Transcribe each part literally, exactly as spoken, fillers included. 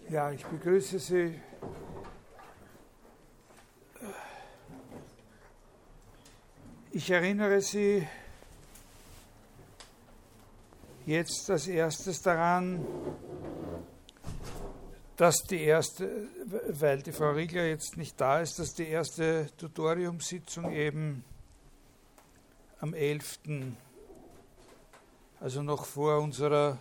Ja, ich begrüße Sie Ich erinnere Sie jetzt als erstes daran, dass die erste, weil die Frau Riegler jetzt nicht da ist, dass die erste Tutoriumssitzung eben am elften, also noch vor unserer,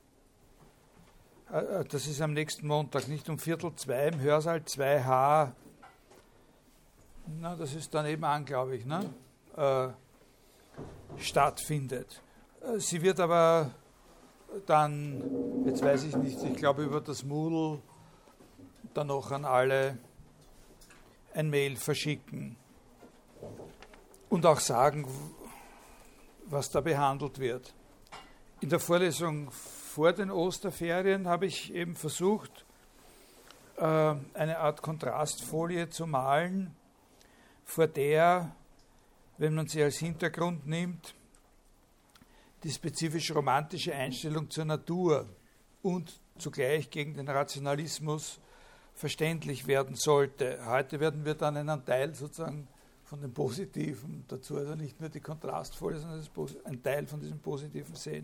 das ist am nächsten Montag, nicht um Viertel zwei im Hörsaal zwei H, na, das ist dann eben an, glaube ich, ne, äh, stattfindet. Sie wird aber dann, jetzt weiß ich nicht, ich glaube über das Moodle dann noch an alle ein Mail verschicken und auch sagen, was da behandelt wird. In der Vorlesung vor den Osterferien habe ich eben versucht, eine Art Kontrastfolie zu malen, vor der, wenn man sie als Hintergrund nimmt, die spezifisch romantische Einstellung zur Natur und zugleich gegen den Rationalismus verständlich werden sollte. Heute werden wir dann einen Teil sozusagen von dem Positiven dazu, also nicht nur die Kontrastfolie, sondern einen Teil von diesem Positiven sehen.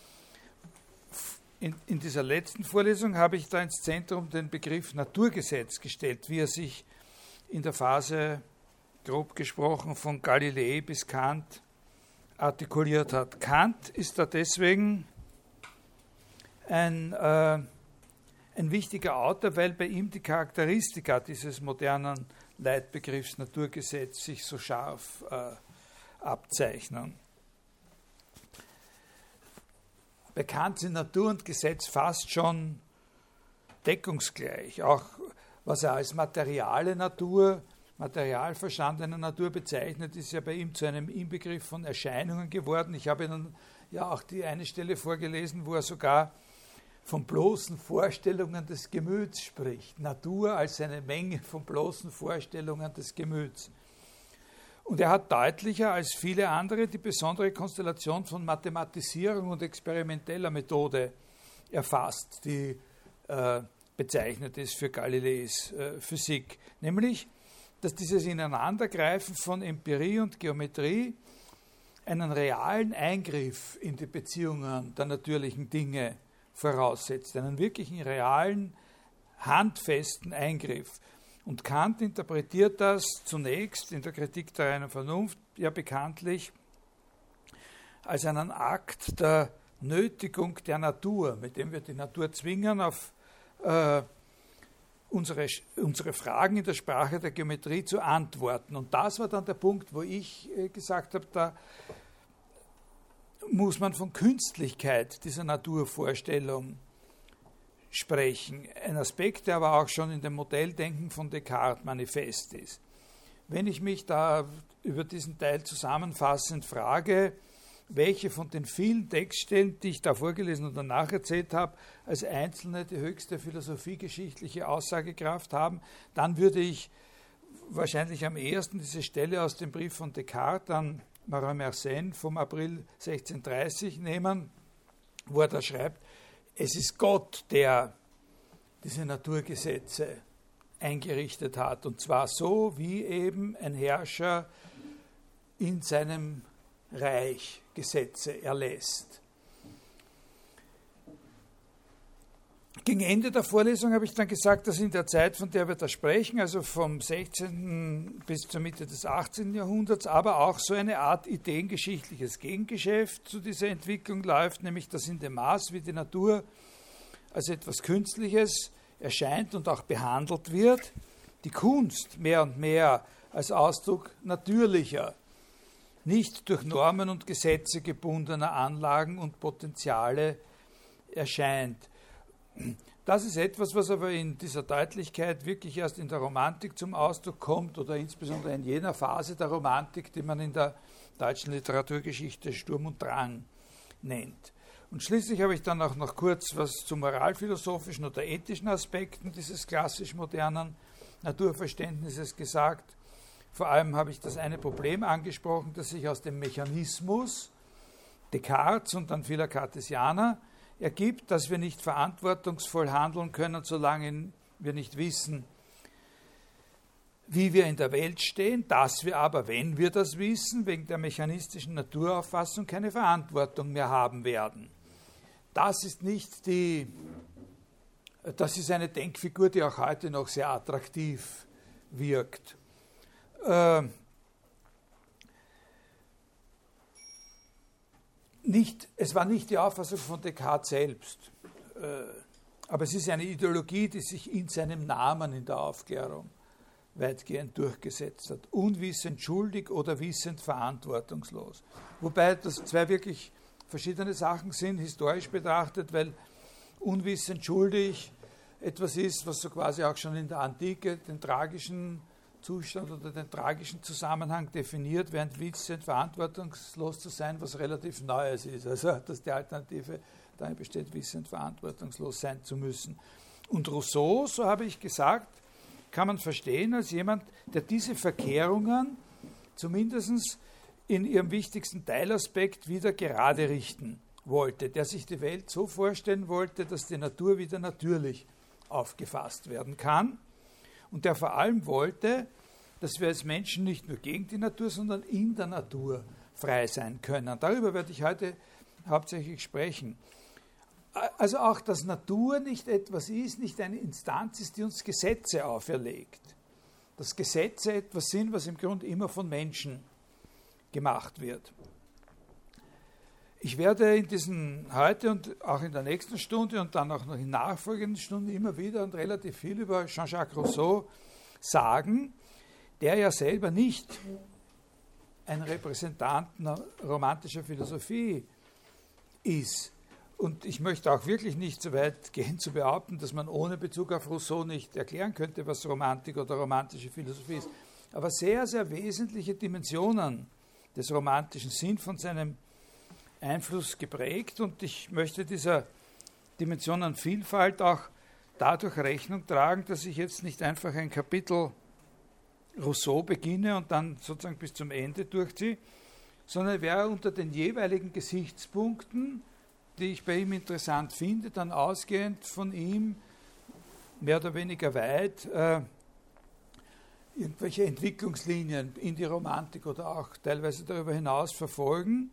In, in dieser letzten Vorlesung habe ich da ins Zentrum den Begriff Naturgesetz gestellt, wie er sich in der Phase, grob gesprochen, von Galilei bis Kant artikuliert hat. Kant ist da deswegen ein, äh, ein wichtiger Autor, weil bei ihm die Charakteristika dieses modernen Leitbegriffs Naturgesetz sich so scharf äh, abzeichnen. Bei Kant sind Natur und Gesetz fast schon deckungsgleich. Auch was er als materiale Natur, material verstandene Natur bezeichnet, ist ja bei ihm zu einem Inbegriff von Erscheinungen geworden. Ich habe Ihnen ja auch die eine Stelle vorgelesen, wo er sogar von bloßen Vorstellungen des Gemüts spricht. Natur als eine Menge von bloßen Vorstellungen des Gemüts. Und er hat deutlicher als viele andere die besondere Konstellation von Mathematisierung und experimenteller Methode erfasst, die äh, bezeichnet ist für Galileis äh, Physik. Nämlich, dass dieses Ineinandergreifen von Empirie und Geometrie einen realen Eingriff in die Beziehungen der natürlichen Dinge voraussetzt, einen wirklichen realen, handfesten Eingriff. Und Kant interpretiert das zunächst in der Kritik der reinen Vernunft ja bekanntlich als einen Akt der Nötigung der Natur, mit dem wir die Natur zwingen, auf äh, unsere, unsere Fragen in der Sprache der Geometrie zu antworten. Und das war dann der Punkt, wo ich äh, gesagt habe, da muss man von Künstlichkeit dieser Naturvorstellung sprechen. Ein Aspekt, der aber auch schon in dem Modelldenken von Descartes manifest ist. Wenn ich mich da über diesen Teil zusammenfassend frage, welche von den vielen Textstellen, die ich da vorgelesen und danach erzählt habe, als einzelne die höchste philosophiegeschichtliche Aussagekraft haben, dann würde ich wahrscheinlich am ehesten diese Stelle aus dem Brief von Descartes an Marin Mersenne vom April sechzehnhundertdreißig nehmen, wo er da schreibt, es ist Gott, der diese Naturgesetze eingerichtet hat, und zwar so, wie eben ein Herrscher in seinem Reich Gesetze erlässt. Gegen Ende der Vorlesung habe ich dann gesagt, dass in der Zeit, von der wir da sprechen, also vom sechzehnten bis zur Mitte des achtzehnten Jahrhunderts, aber auch so eine Art ideengeschichtliches Gegengeschäft zu dieser Entwicklung läuft, nämlich dass in dem Maß, wie die Natur als etwas Künstliches erscheint und auch behandelt wird, die Kunst mehr und mehr als Ausdruck natürlicher, nicht durch Normen und Gesetze gebundener Anlagen und Potenziale erscheint. Das ist etwas, was aber in dieser Deutlichkeit wirklich erst in der Romantik zum Ausdruck kommt oder insbesondere in jener Phase der Romantik, die man in der deutschen Literaturgeschichte Sturm und Drang nennt. Und schließlich habe ich dann auch noch kurz was zu moralphilosophischen oder ethischen Aspekten dieses klassisch modernen Naturverständnisses gesagt. Vor allem habe ich das eine Problem angesprochen, das sich aus dem Mechanismus Descartes und dann vieler Cartesianer ergibt, dass wir nicht verantwortungsvoll handeln können, solange wir nicht wissen, wie wir in der Welt stehen, dass wir aber, wenn wir das wissen, wegen der mechanistischen Naturauffassung keine Verantwortung mehr haben werden. Das ist nicht die, das ist eine Denkfigur, die auch heute noch sehr attraktiv wirkt. Äh, nicht, es war nicht die Auffassung von Descartes selbst, äh, aber es ist eine Ideologie, die sich in seinem Namen in der Aufklärung weitgehend durchgesetzt hat. Unwissend schuldig oder wissend verantwortungslos. Wobei das zwei wirklich verschiedene Sachen sind, historisch betrachtet, weil unwissend schuldig etwas ist, was so quasi auch schon in der Antike den tragischen Zustand oder den tragischen Zusammenhang definiert, während wissend verantwortungslos zu sein, was relativ Neues ist. Also, dass die Alternative darin besteht, wissend verantwortungslos sein zu müssen. Und Rousseau, so habe ich gesagt, kann man verstehen als jemand, der diese Verkehrungen zumindest in ihrem wichtigsten Teilaspekt wieder gerade richten wollte, der sich die Welt so vorstellen wollte, dass die Natur wieder natürlich aufgefasst werden kann und der vor allem wollte, dass wir als Menschen nicht nur gegen die Natur, sondern in der Natur frei sein können. Darüber werde ich heute hauptsächlich sprechen. Also auch, dass Natur nicht etwas ist, nicht eine Instanz ist, die uns Gesetze auferlegt. Dass Gesetze etwas sind, was im Grunde immer von Menschen gemacht wird. Ich werde in diesen heute und auch in der nächsten Stunde und dann auch noch in nachfolgenden Stunden immer wieder und relativ viel über Jean-Jacques Rousseau sagen, der ja selber nicht ein Repräsentant romantischer Philosophie ist. Und ich möchte auch wirklich nicht so weit gehen zu behaupten, dass man ohne Bezug auf Rousseau nicht erklären könnte, was Romantik oder romantische Philosophie ist. Aber sehr, sehr wesentliche Dimensionen des Romantischen sind von seinem Einfluss geprägt und ich möchte dieser Dimensionenvielfalt auch dadurch Rechnung tragen, dass ich jetzt nicht einfach ein Kapitel Rousseau beginne und dann sozusagen bis zum Ende durchziehe, sondern wäre unter den jeweiligen Gesichtspunkten, die ich bei ihm interessant finde, dann ausgehend von ihm mehr oder weniger weit äh, irgendwelche Entwicklungslinien in die Romantik oder auch teilweise darüber hinaus verfolgen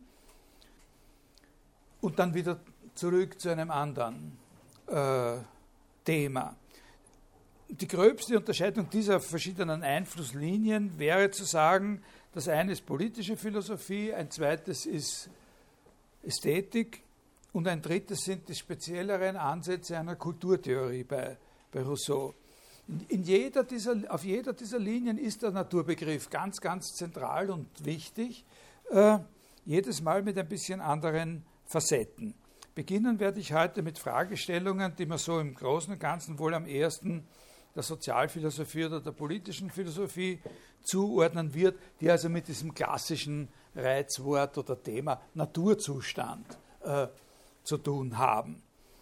und dann wieder zurück zu einem anderen äh, Thema. Die gröbste Unterscheidung dieser verschiedenen Einflusslinien wäre zu sagen, das eine ist politische Philosophie, ein zweites ist Ästhetik, und ein drittes sind die spezielleren Ansätze einer Kulturtheorie bei, bei Rousseau. In, in jeder dieser, auf jeder dieser Linien ist der Naturbegriff ganz, ganz zentral und wichtig, äh, jedes Mal mit ein bisschen anderen Facetten. Beginnen werde ich heute mit Fragestellungen, die man so im Großen und Ganzen wohl am ehesten der Sozialphilosophie oder der politischen Philosophie zuordnen wird, die also mit diesem klassischen Reizwort oder Thema Naturzustand äh, zu tun haben.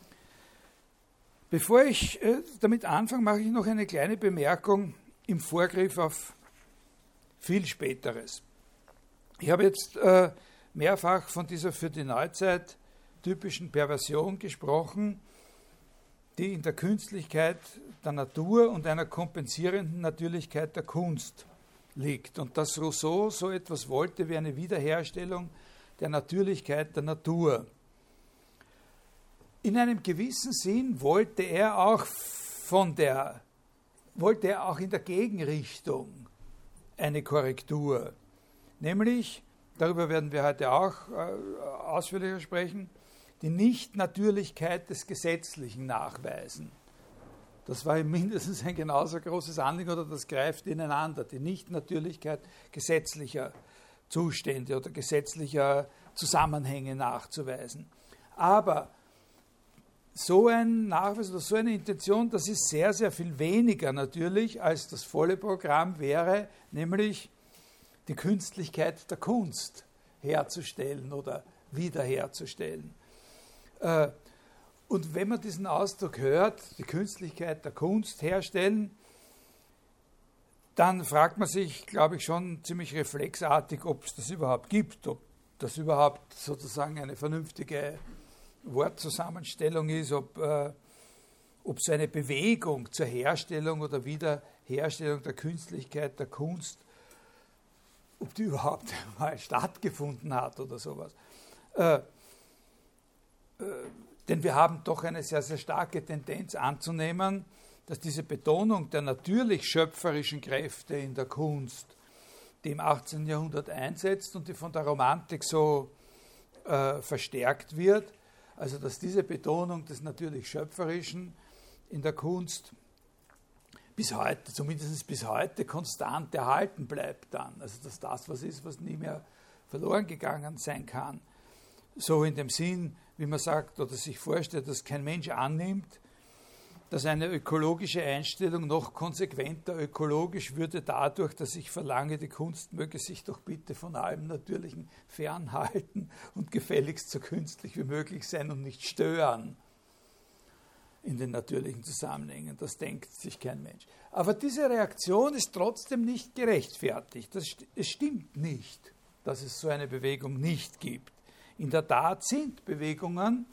Bevor ich äh, damit anfange, mache ich noch eine kleine Bemerkung im Vorgriff auf viel Späteres. Ich habe jetzt äh, mehrfach von dieser für die Neuzeit typischen Perversion gesprochen, die in der Künstlichkeit der Natur und einer kompensierenden Natürlichkeit der Kunst liegt. Und dass Rousseau so etwas wollte wie eine Wiederherstellung der Natürlichkeit der Natur. In einem gewissen Sinn wollte er auch von der, wollte er auch in der Gegenrichtung eine Korrektur. Nämlich, darüber werden wir heute auch äh, ausführlicher sprechen, die Nichtnatürlichkeit des Gesetzlichen nachweisen. Das war ihm mindestens ein genauso großes Anliegen oder das greift ineinander, die Nichtnatürlichkeit gesetzlicher Zustände oder gesetzlicher Zusammenhänge nachzuweisen. Aber so ein Nachweis oder so eine Intention, das ist sehr, sehr viel weniger natürlich, als das volle Programm wäre, nämlich die Künstlichkeit der Kunst herzustellen oder wiederherzustellen. Und wenn man diesen Ausdruck hört, die Künstlichkeit der Kunst herstellen, dann fragt man sich, glaube ich, schon ziemlich reflexartig, ob es das überhaupt gibt, ob das überhaupt sozusagen eine vernünftige Wortzusammenstellung ist, ob, äh, ob so eine Bewegung zur Herstellung oder Wiederherstellung der Künstlichkeit, der Kunst, ob die überhaupt mal stattgefunden hat oder sowas. Äh, äh, denn wir haben doch eine sehr, sehr starke Tendenz anzunehmen, dass diese Betonung der natürlich schöpferischen Kräfte in der Kunst, die im achtzehnten Jahrhundert einsetzt und die von der Romantik so äh, verstärkt wird, also dass diese Betonung des natürlich Schöpferischen in der Kunst bis heute, zumindest bis heute, konstant erhalten bleibt dann. Also dass das was ist, was nie mehr verloren gegangen sein kann. So in dem Sinn, wie man sagt oder sich vorstellt, dass kein Mensch annimmt, dass eine ökologische Einstellung noch konsequenter ökologisch würde dadurch, dass ich verlange, die Kunst möge sich doch bitte von allem Natürlichen fernhalten und gefälligst so künstlich wie möglich sein und nicht stören in den natürlichen Zusammenhängen. Das denkt sich kein Mensch. Aber diese Reaktion ist trotzdem nicht gerechtfertigt. Das, es stimmt nicht, dass es so eine Bewegung nicht gibt. In der Tat sind Bewegungen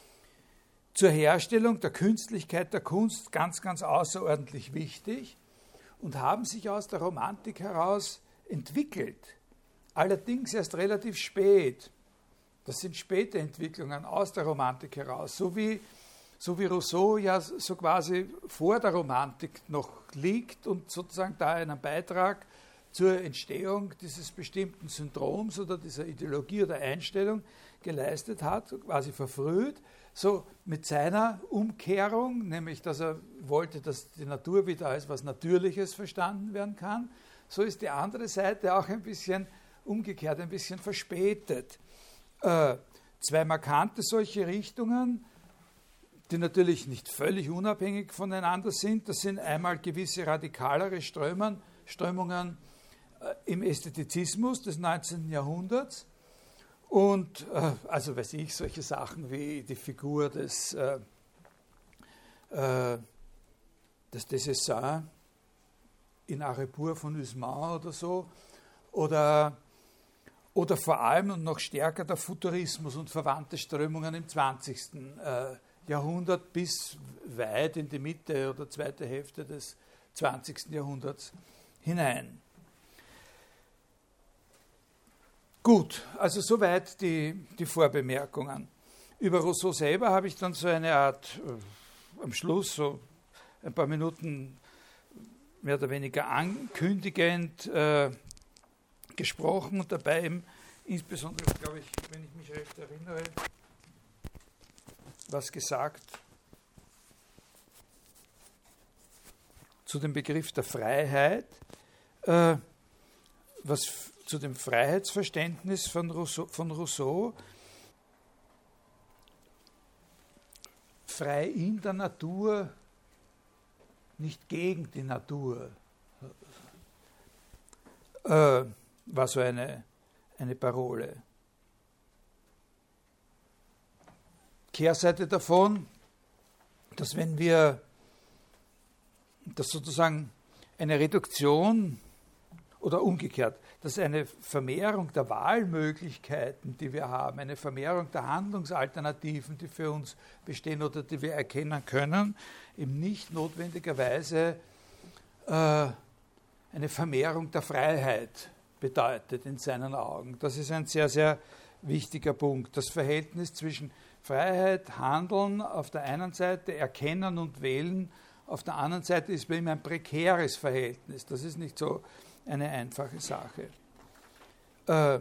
zur Herstellung der Künstlichkeit der Kunst ganz, ganz außerordentlich wichtig und haben sich aus der Romantik heraus entwickelt. Allerdings erst relativ spät. Das sind späte Entwicklungen aus der Romantik heraus, so wie, so wie Rousseau ja so quasi vor der Romantik noch liegt und sozusagen da einen Beitrag zur Entstehung dieses bestimmten Syndroms oder dieser Ideologie oder Einstellung geleistet hat, quasi verfrüht. So mit seiner Umkehrung, nämlich dass er wollte, dass die Natur wieder als was Natürliches verstanden werden kann, so ist die andere Seite auch ein bisschen umgekehrt, ein bisschen verspätet. Äh, zwei markante solche Richtungen, die natürlich nicht völlig unabhängig voneinander sind, das sind einmal gewisse radikalere Strömen, Strömungen äh, im Ästhetizismus des neunzehnten Jahrhunderts, und äh, also weiß ich, solche Sachen wie die Figur des, äh, äh, des Dessessins in Arepour von Usman oder so, oder, oder vor allem und noch stärker der Futurismus und verwandte Strömungen im zwanzigsten Äh, Jahrhundert bis weit in die Mitte oder zweite Hälfte des zwanzigsten Jahrhunderts hinein. Gut, also soweit die, die Vorbemerkungen. Über Rousseau selber habe ich dann so eine Art, äh, am Schluss, so ein paar Minuten mehr oder weniger ankündigend äh, gesprochen und dabei eben insbesondere, glaube ich, wenn ich mich recht erinnere, was gesagt zu dem Begriff der Freiheit, äh, was f- zu dem Freiheitsverständnis von Rousseau, von Rousseau, frei in der Natur, nicht gegen die Natur, äh, war so eine, eine Parole. Kehrseite davon, dass wenn wir, dass sozusagen eine Reduktion oder umgekehrt, dass eine Vermehrung der Wahlmöglichkeiten, die wir haben, eine Vermehrung der Handlungsalternativen, die für uns bestehen oder die wir erkennen können, eben nicht notwendigerweise äh, eine Vermehrung der Freiheit bedeutet in seinen Augen. Das ist ein sehr, sehr wichtiger Punkt. Das Verhältnis zwischen Freiheit, Handeln auf der einen Seite, Erkennen und Wählen auf der anderen Seite ist bei ihm ein prekäres Verhältnis. Das ist nicht so eine einfache Sache. Äh, also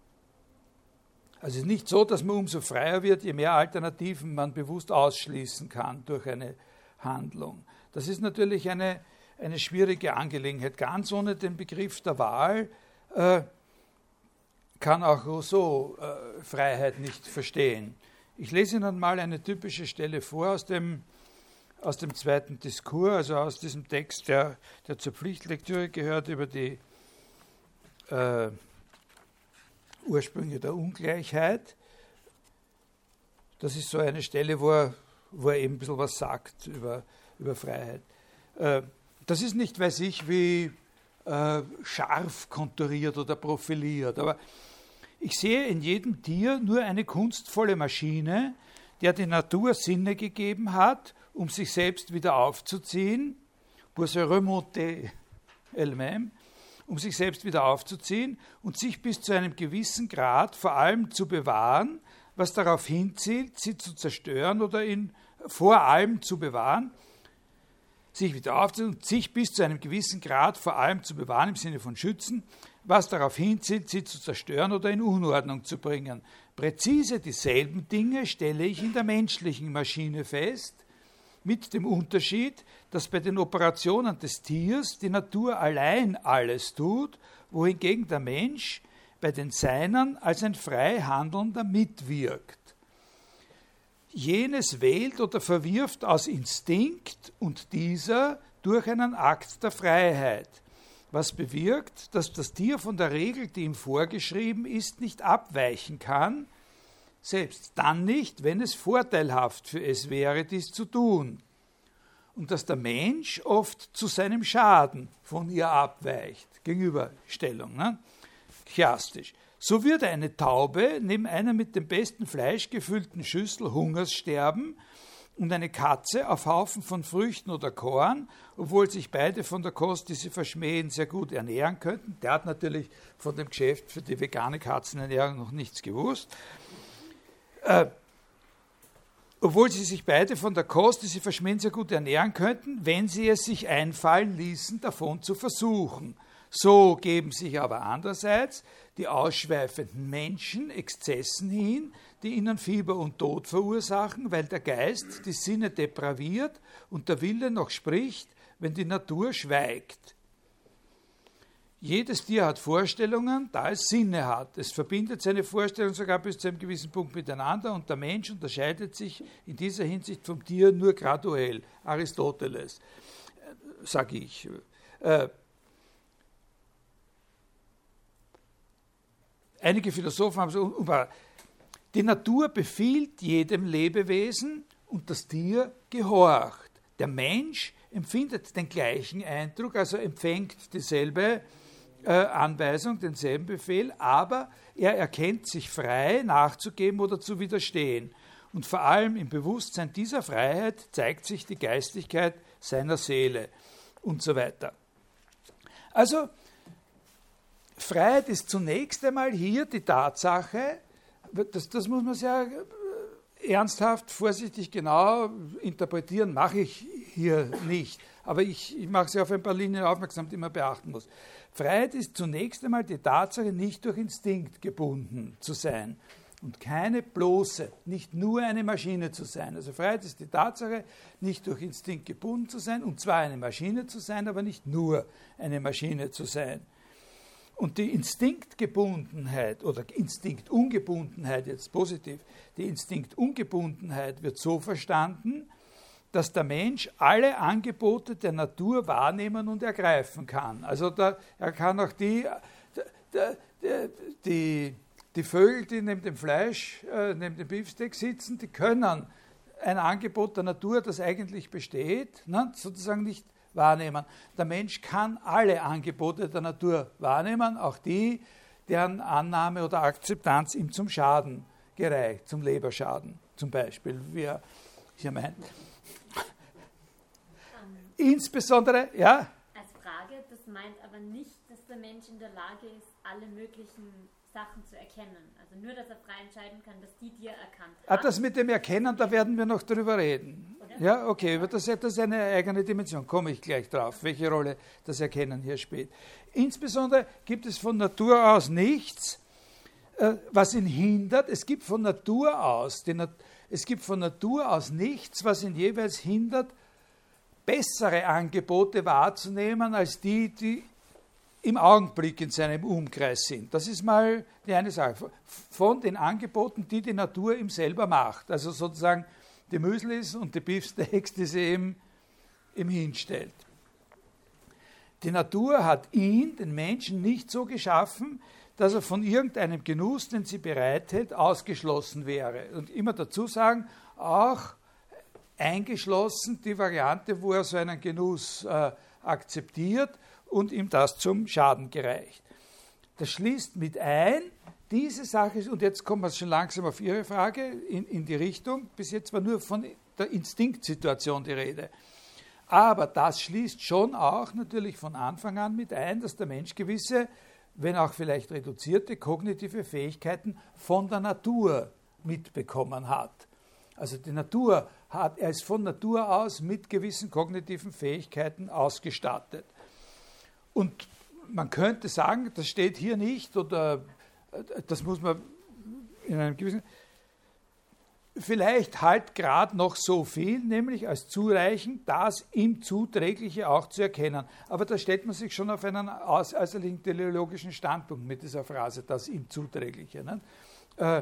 es ist nicht so, dass man umso freier wird, je mehr Alternativen man bewusst ausschließen kann durch eine Handlung. Das ist natürlich eine, eine schwierige Angelegenheit. Ganz ohne den Begriff der Wahl äh, kann auch Rousseau äh, Freiheit nicht verstehen. Ich lese Ihnen mal eine typische Stelle vor aus dem, aus dem zweiten Diskurs, also aus diesem Text, der, der zur Pflichtlektüre gehört, über die äh, Ursprünge der Ungleichheit. Das ist so eine Stelle, wo er, wo er eben ein bisschen was sagt über, über Freiheit. Äh, das ist nicht, weiß ich, wie äh, scharf konturiert oder profiliert, aber ich sehe in jedem Tier nur eine kunstvolle Maschine, der die Natur Sinne gegeben hat, um sich selbst wieder aufzuziehen, pour se remonter elle-même, um sich selbst wieder aufzuziehen und sich bis zu einem gewissen Grad vor allem zu bewahren, was darauf hinzielt, sie zu zerstören oder ihn vor allem zu bewahren, sich wieder aufzuziehen und sich bis zu einem gewissen Grad vor allem zu bewahren, im Sinne von schützen, was darauf hinzielt, sie zu zerstören oder in Unordnung zu bringen. Präzise dieselben Dinge stelle ich in der menschlichen Maschine fest, mit dem Unterschied, dass bei den Operationen des Tiers die Natur allein alles tut, wohingegen der Mensch bei den Seinen als ein frei Handelnder mitwirkt. Jenes wählt oder verwirft aus Instinkt und dieser durch einen Akt der Freiheit, was bewirkt, dass das Tier von der Regel, die ihm vorgeschrieben ist, nicht abweichen kann, selbst dann nicht, wenn es vorteilhaft für es wäre, dies zu tun, und dass der Mensch oft zu seinem Schaden von ihr abweicht. Gegenüberstellung, ne? Chiastisch. So würde eine Taube neben einer mit dem besten Fleisch gefüllten Schüssel Hungers sterben und eine Katze auf Haufen von Früchten oder Korn, obwohl sich beide von der Kost, die sie verschmähen, sehr gut ernähren könnten. Der hat natürlich von dem Geschäft für die vegane Katzenernährung noch nichts gewusst. Äh, obwohl sie sich beide von der Kost, die sie verschmähen, sehr gut ernähren könnten, wenn sie es sich einfallen ließen, davon zu versuchen. So geben sich aber andererseits die ausschweifenden Menschen Exzessen hin, die ihnen Fieber und Tod verursachen, weil der Geist die Sinne depraviert und der Wille noch spricht, wenn die Natur schweigt. Jedes Tier hat Vorstellungen, da es Sinne hat. Es verbindet seine Vorstellungen sogar bis zu einem gewissen Punkt miteinander und der Mensch unterscheidet sich in dieser Hinsicht vom Tier nur graduell. Aristoteles, sage ich. Äh, Einige Philosophen haben so, die Natur befiehlt jedem Lebewesen und das Tier gehorcht. Der Mensch empfindet den gleichen Eindruck, also empfängt dieselbe äh, Anweisung, denselben Befehl, aber er erkennt sich frei, nachzugeben oder zu widerstehen. Und vor allem im Bewusstsein dieser Freiheit zeigt sich die Geistigkeit seiner Seele und so weiter. Also, Freiheit ist zunächst einmal hier die Tatsache, das, das muss man sehr ernsthaft, vorsichtig, genau interpretieren, mache ich hier nicht. Aber ich, ich mache Sie auf ein paar Linien aufmerksam, die man beachten muss. Freiheit ist zunächst einmal die Tatsache, nicht durch Instinkt gebunden zu sein und keine bloße, nicht nur eine Maschine zu sein. Also Freiheit ist die Tatsache, nicht durch Instinkt gebunden zu sein und zwar eine Maschine zu sein, aber nicht nur eine Maschine zu sein. Und die Instinktgebundenheit oder Instinktungebundenheit, jetzt positiv, die Instinktungebundenheit wird so verstanden, dass der Mensch alle Angebote der Natur wahrnehmen und ergreifen kann. Also da, er kann auch die, die, die, die Vögel, die neben dem Fleisch, äh, neben dem Beefsteak sitzen, die können ein Angebot der Natur, das eigentlich besteht, ne, sozusagen nicht wahrnehmen. Der Mensch kann alle Angebote der Natur wahrnehmen, auch die, deren Annahme oder Akzeptanz ihm zum Schaden gereicht, zum Leberschaden zum Beispiel, wie er hier meint. Insbesondere, ja? Als Frage, das meint aber nicht, dass der Mensch in der Lage ist, alle möglichen Sachen zu erkennen. Also nur, dass er frei entscheiden kann, dass die dir erkannt haben. Ah, das mit dem Erkennen, da werden wir noch drüber reden. Oder? Ja, okay, über das, das ist eine eigene Dimension, komme ich gleich drauf, welche Rolle das Erkennen hier spielt. Insbesondere gibt es von Natur aus nichts, äh, was ihn hindert. Es gibt von Natur aus, die Nat- es gibt von Natur aus nichts, was ihn jeweils hindert, bessere Angebote wahrzunehmen, als die, die im Augenblick in seinem Umkreis sind. Das ist mal die eine Sache. Von den Angeboten, die die Natur ihm selber macht. Also sozusagen die Müslis und die Beefsteaks, die sie ihm, ihm hinstellt. Die Natur hat ihn, den Menschen, nicht so geschaffen, dass er von irgendeinem Genuss, den sie bereithält, ausgeschlossen wäre. Und immer dazu sagen, auch eingeschlossen die Variante, wo er so einen Genuss äh, akzeptiert und ihm das zum Schaden gereicht. Das schließt mit ein, diese Sache, und jetzt kommen wir schon langsam auf Ihre Frage in, in die Richtung, bis jetzt war nur von der Instinktsituation die Rede. Aber das schließt schon auch natürlich von Anfang an mit ein, dass der Mensch gewisse, wenn auch vielleicht reduzierte kognitive Fähigkeiten von der Natur mitbekommen hat. Also die Natur hat, er ist von Natur aus mit gewissen kognitiven Fähigkeiten ausgestattet. Und man könnte sagen, das steht hier nicht, oder das muss man in einem gewissen... Vielleicht halt gerade noch so viel, nämlich als zureichend, das ihm Zuträgliche auch zu erkennen. Aber da stellt man sich schon auf einen äußerlichen teleologischen Standpunkt mit dieser Phrase, das ihm Zuträgliche. Ne? Äh,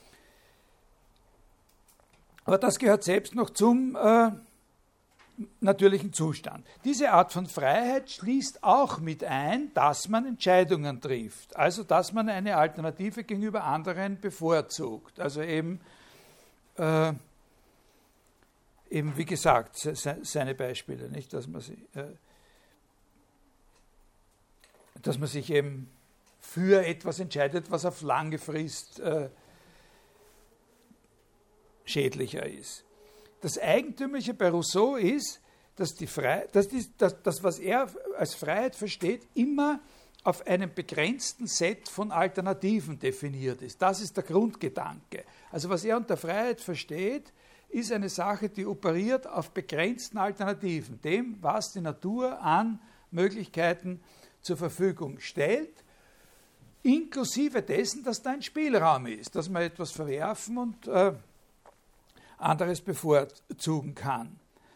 aber das gehört selbst noch zum äh, natürlichen Zustand. Diese Art von Freiheit schließt auch mit ein, dass man Entscheidungen trifft. Also, dass man eine Alternative gegenüber anderen bevorzugt. Also eben Äh, eben wie gesagt, se, seine Beispiele, nicht, dass man, sie, äh, dass man sich eben für etwas entscheidet, was auf lange Frist äh, schädlicher ist. Das Eigentümliche bei Rousseau ist, dass, die Frei, dass die, dass, das, was er als Freiheit versteht, immer auf einem begrenzten Set von Alternativen definiert ist. Das ist der Grundgedanke. Also was er unter Freiheit versteht, ist eine Sache, die operiert auf begrenzten Alternativen, dem, was die Natur an Möglichkeiten zur Verfügung stellt, inklusive dessen, dass da ein Spielraum ist, dass man etwas verwerfen und äh, anderes bevorzugen kann.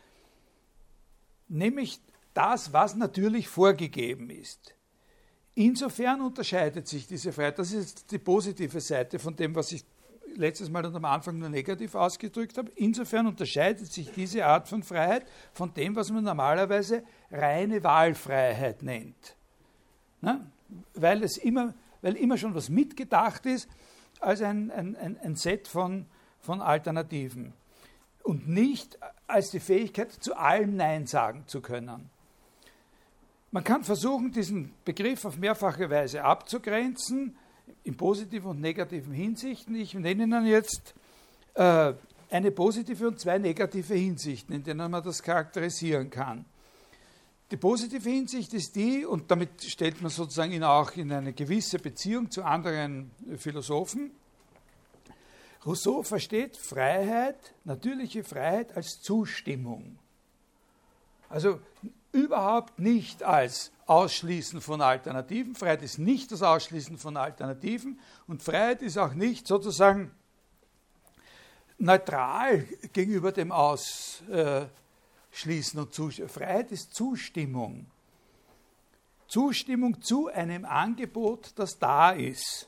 Nämlich das, was natürlich vorgegeben ist. Insofern unterscheidet sich diese Freiheit, das ist die positive Seite von dem, was ich letztes Mal und am Anfang nur negativ ausgedrückt habe, insofern unterscheidet sich diese Art von Freiheit von dem, was man normalerweise reine Wahlfreiheit nennt. Ne? Weil, es immer, weil immer schon was mitgedacht ist als ein, ein, ein Set von, von Alternativen und nicht als die Fähigkeit, zu allem Nein sagen zu können. Man kann versuchen, diesen Begriff auf mehrfache Weise abzugrenzen, in positiven und negativen Hinsichten. Ich nenne Ihnen jetzt äh, eine positive und zwei negative Hinsichten, in denen man das charakterisieren kann. Die positive Hinsicht ist die, und damit stellt man sozusagen ihn auch in eine gewisse Beziehung zu anderen Philosophen. Rousseau versteht Freiheit, natürliche Freiheit als Zustimmung. Also überhaupt nicht als Ausschließen von Alternativen. Freiheit ist nicht das Ausschließen von Alternativen und Freiheit ist auch nicht sozusagen neutral gegenüber dem Ausschließen und Zustimmen. Freiheit ist Zustimmung. Zustimmung zu einem Angebot, das da ist.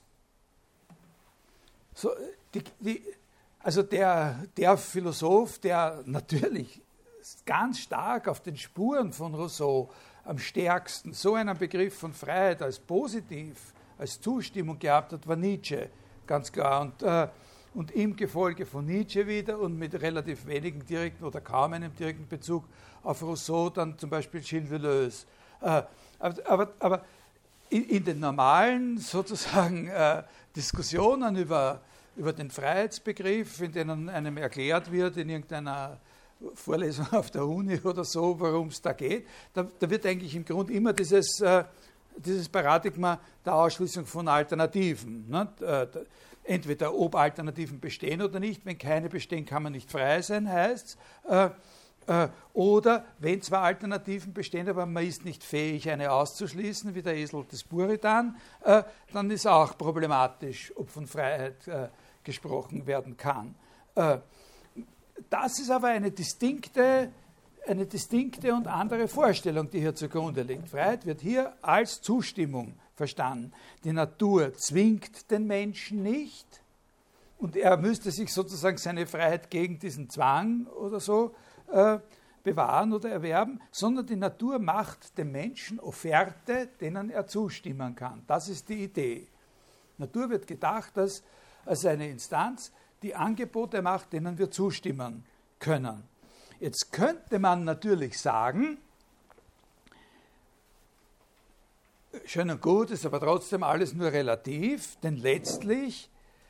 So, die, die, also der, der Philosoph, der natürlich ganz stark auf den Spuren von Rousseau am stärksten so einen Begriff von Freiheit als positiv, als Zustimmung gehabt hat, war Nietzsche, ganz klar. Und, äh, und im Gefolge von Nietzsche wieder und mit relativ wenigen direkten oder kaum einem direkten Bezug auf Rousseau dann zum Beispiel Gilles Deleuze. Äh, aber, aber, aber in, in den normalen sozusagen äh, Diskussionen über, über den Freiheitsbegriff, in denen einem erklärt wird in irgendeiner Vorlesung auf der Uni oder so, worum es da geht, da, da wird eigentlich im Grunde immer dieses, äh, dieses Paradigma der Ausschließung von Alternativen. Ne? Äh, entweder ob Alternativen bestehen oder nicht, wenn keine bestehen, kann man nicht frei sein, heißt es. Äh, äh, oder wenn zwar Alternativen bestehen, aber man ist nicht fähig, eine auszuschließen, wie der Esel des Buridan, äh, dann ist auch problematisch, ob von Freiheit äh, gesprochen werden kann. Äh, Das ist aber eine distinkte, eine distinkte und andere Vorstellung, die hier zugrunde liegt. Freiheit wird hier als Zustimmung verstanden. Die Natur zwingt den Menschen nicht und er müsste sich sozusagen seine Freiheit gegen diesen Zwang oder so äh, bewahren oder erwerben, sondern die Natur macht dem Menschen Offerte, denen er zustimmen kann. Das ist die Idee. Natur wird gedacht als, als eine Instanz, die Angebote macht, denen wir zustimmen können. Jetzt könnte man natürlich sagen, schön und gut, ist aber trotzdem alles nur relativ, denn letztlich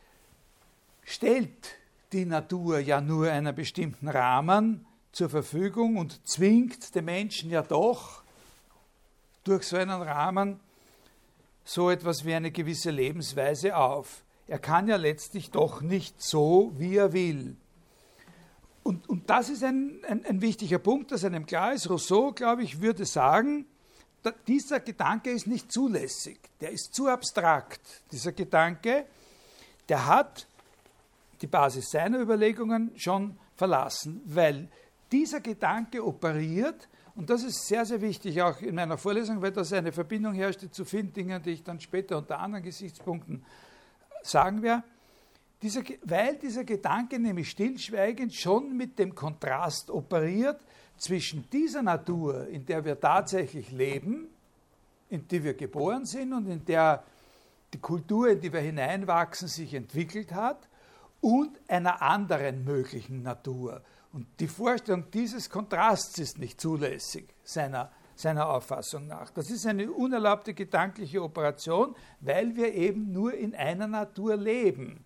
stellt die Natur ja nur einen bestimmten Rahmen zur Verfügung und zwingt den Menschen ja doch durch so einen Rahmen so etwas wie eine gewisse Lebensweise auf. Er kann ja letztlich doch nicht so, wie er will. Und, und das ist ein, ein, ein wichtiger Punkt, dass einem klar ist. Rousseau, glaube ich, würde sagen, da, dieser Gedanke ist nicht zulässig. Der ist zu abstrakt. Dieser Gedanke, der hat die Basis seiner Überlegungen schon verlassen, weil dieser Gedanke operiert, und das ist sehr, sehr wichtig auch in meiner Vorlesung, weil das eine Verbindung herrscht zu vielen Dingen, die ich dann später unter anderen Gesichtspunkten sagen werde, dieser, weil dieser Gedanke nämlich stillschweigend schon mit dem Kontrast operiert zwischen dieser Natur, in der wir tatsächlich leben, in die wir geboren sind und in der die Kultur, in die wir hineinwachsen, sich entwickelt hat, und einer anderen möglichen Natur. Und die Vorstellung dieses Kontrasts ist nicht zulässig, seiner, seiner Auffassung nach. Das ist eine unerlaubte gedankliche Operation, weil wir eben nur in einer Natur leben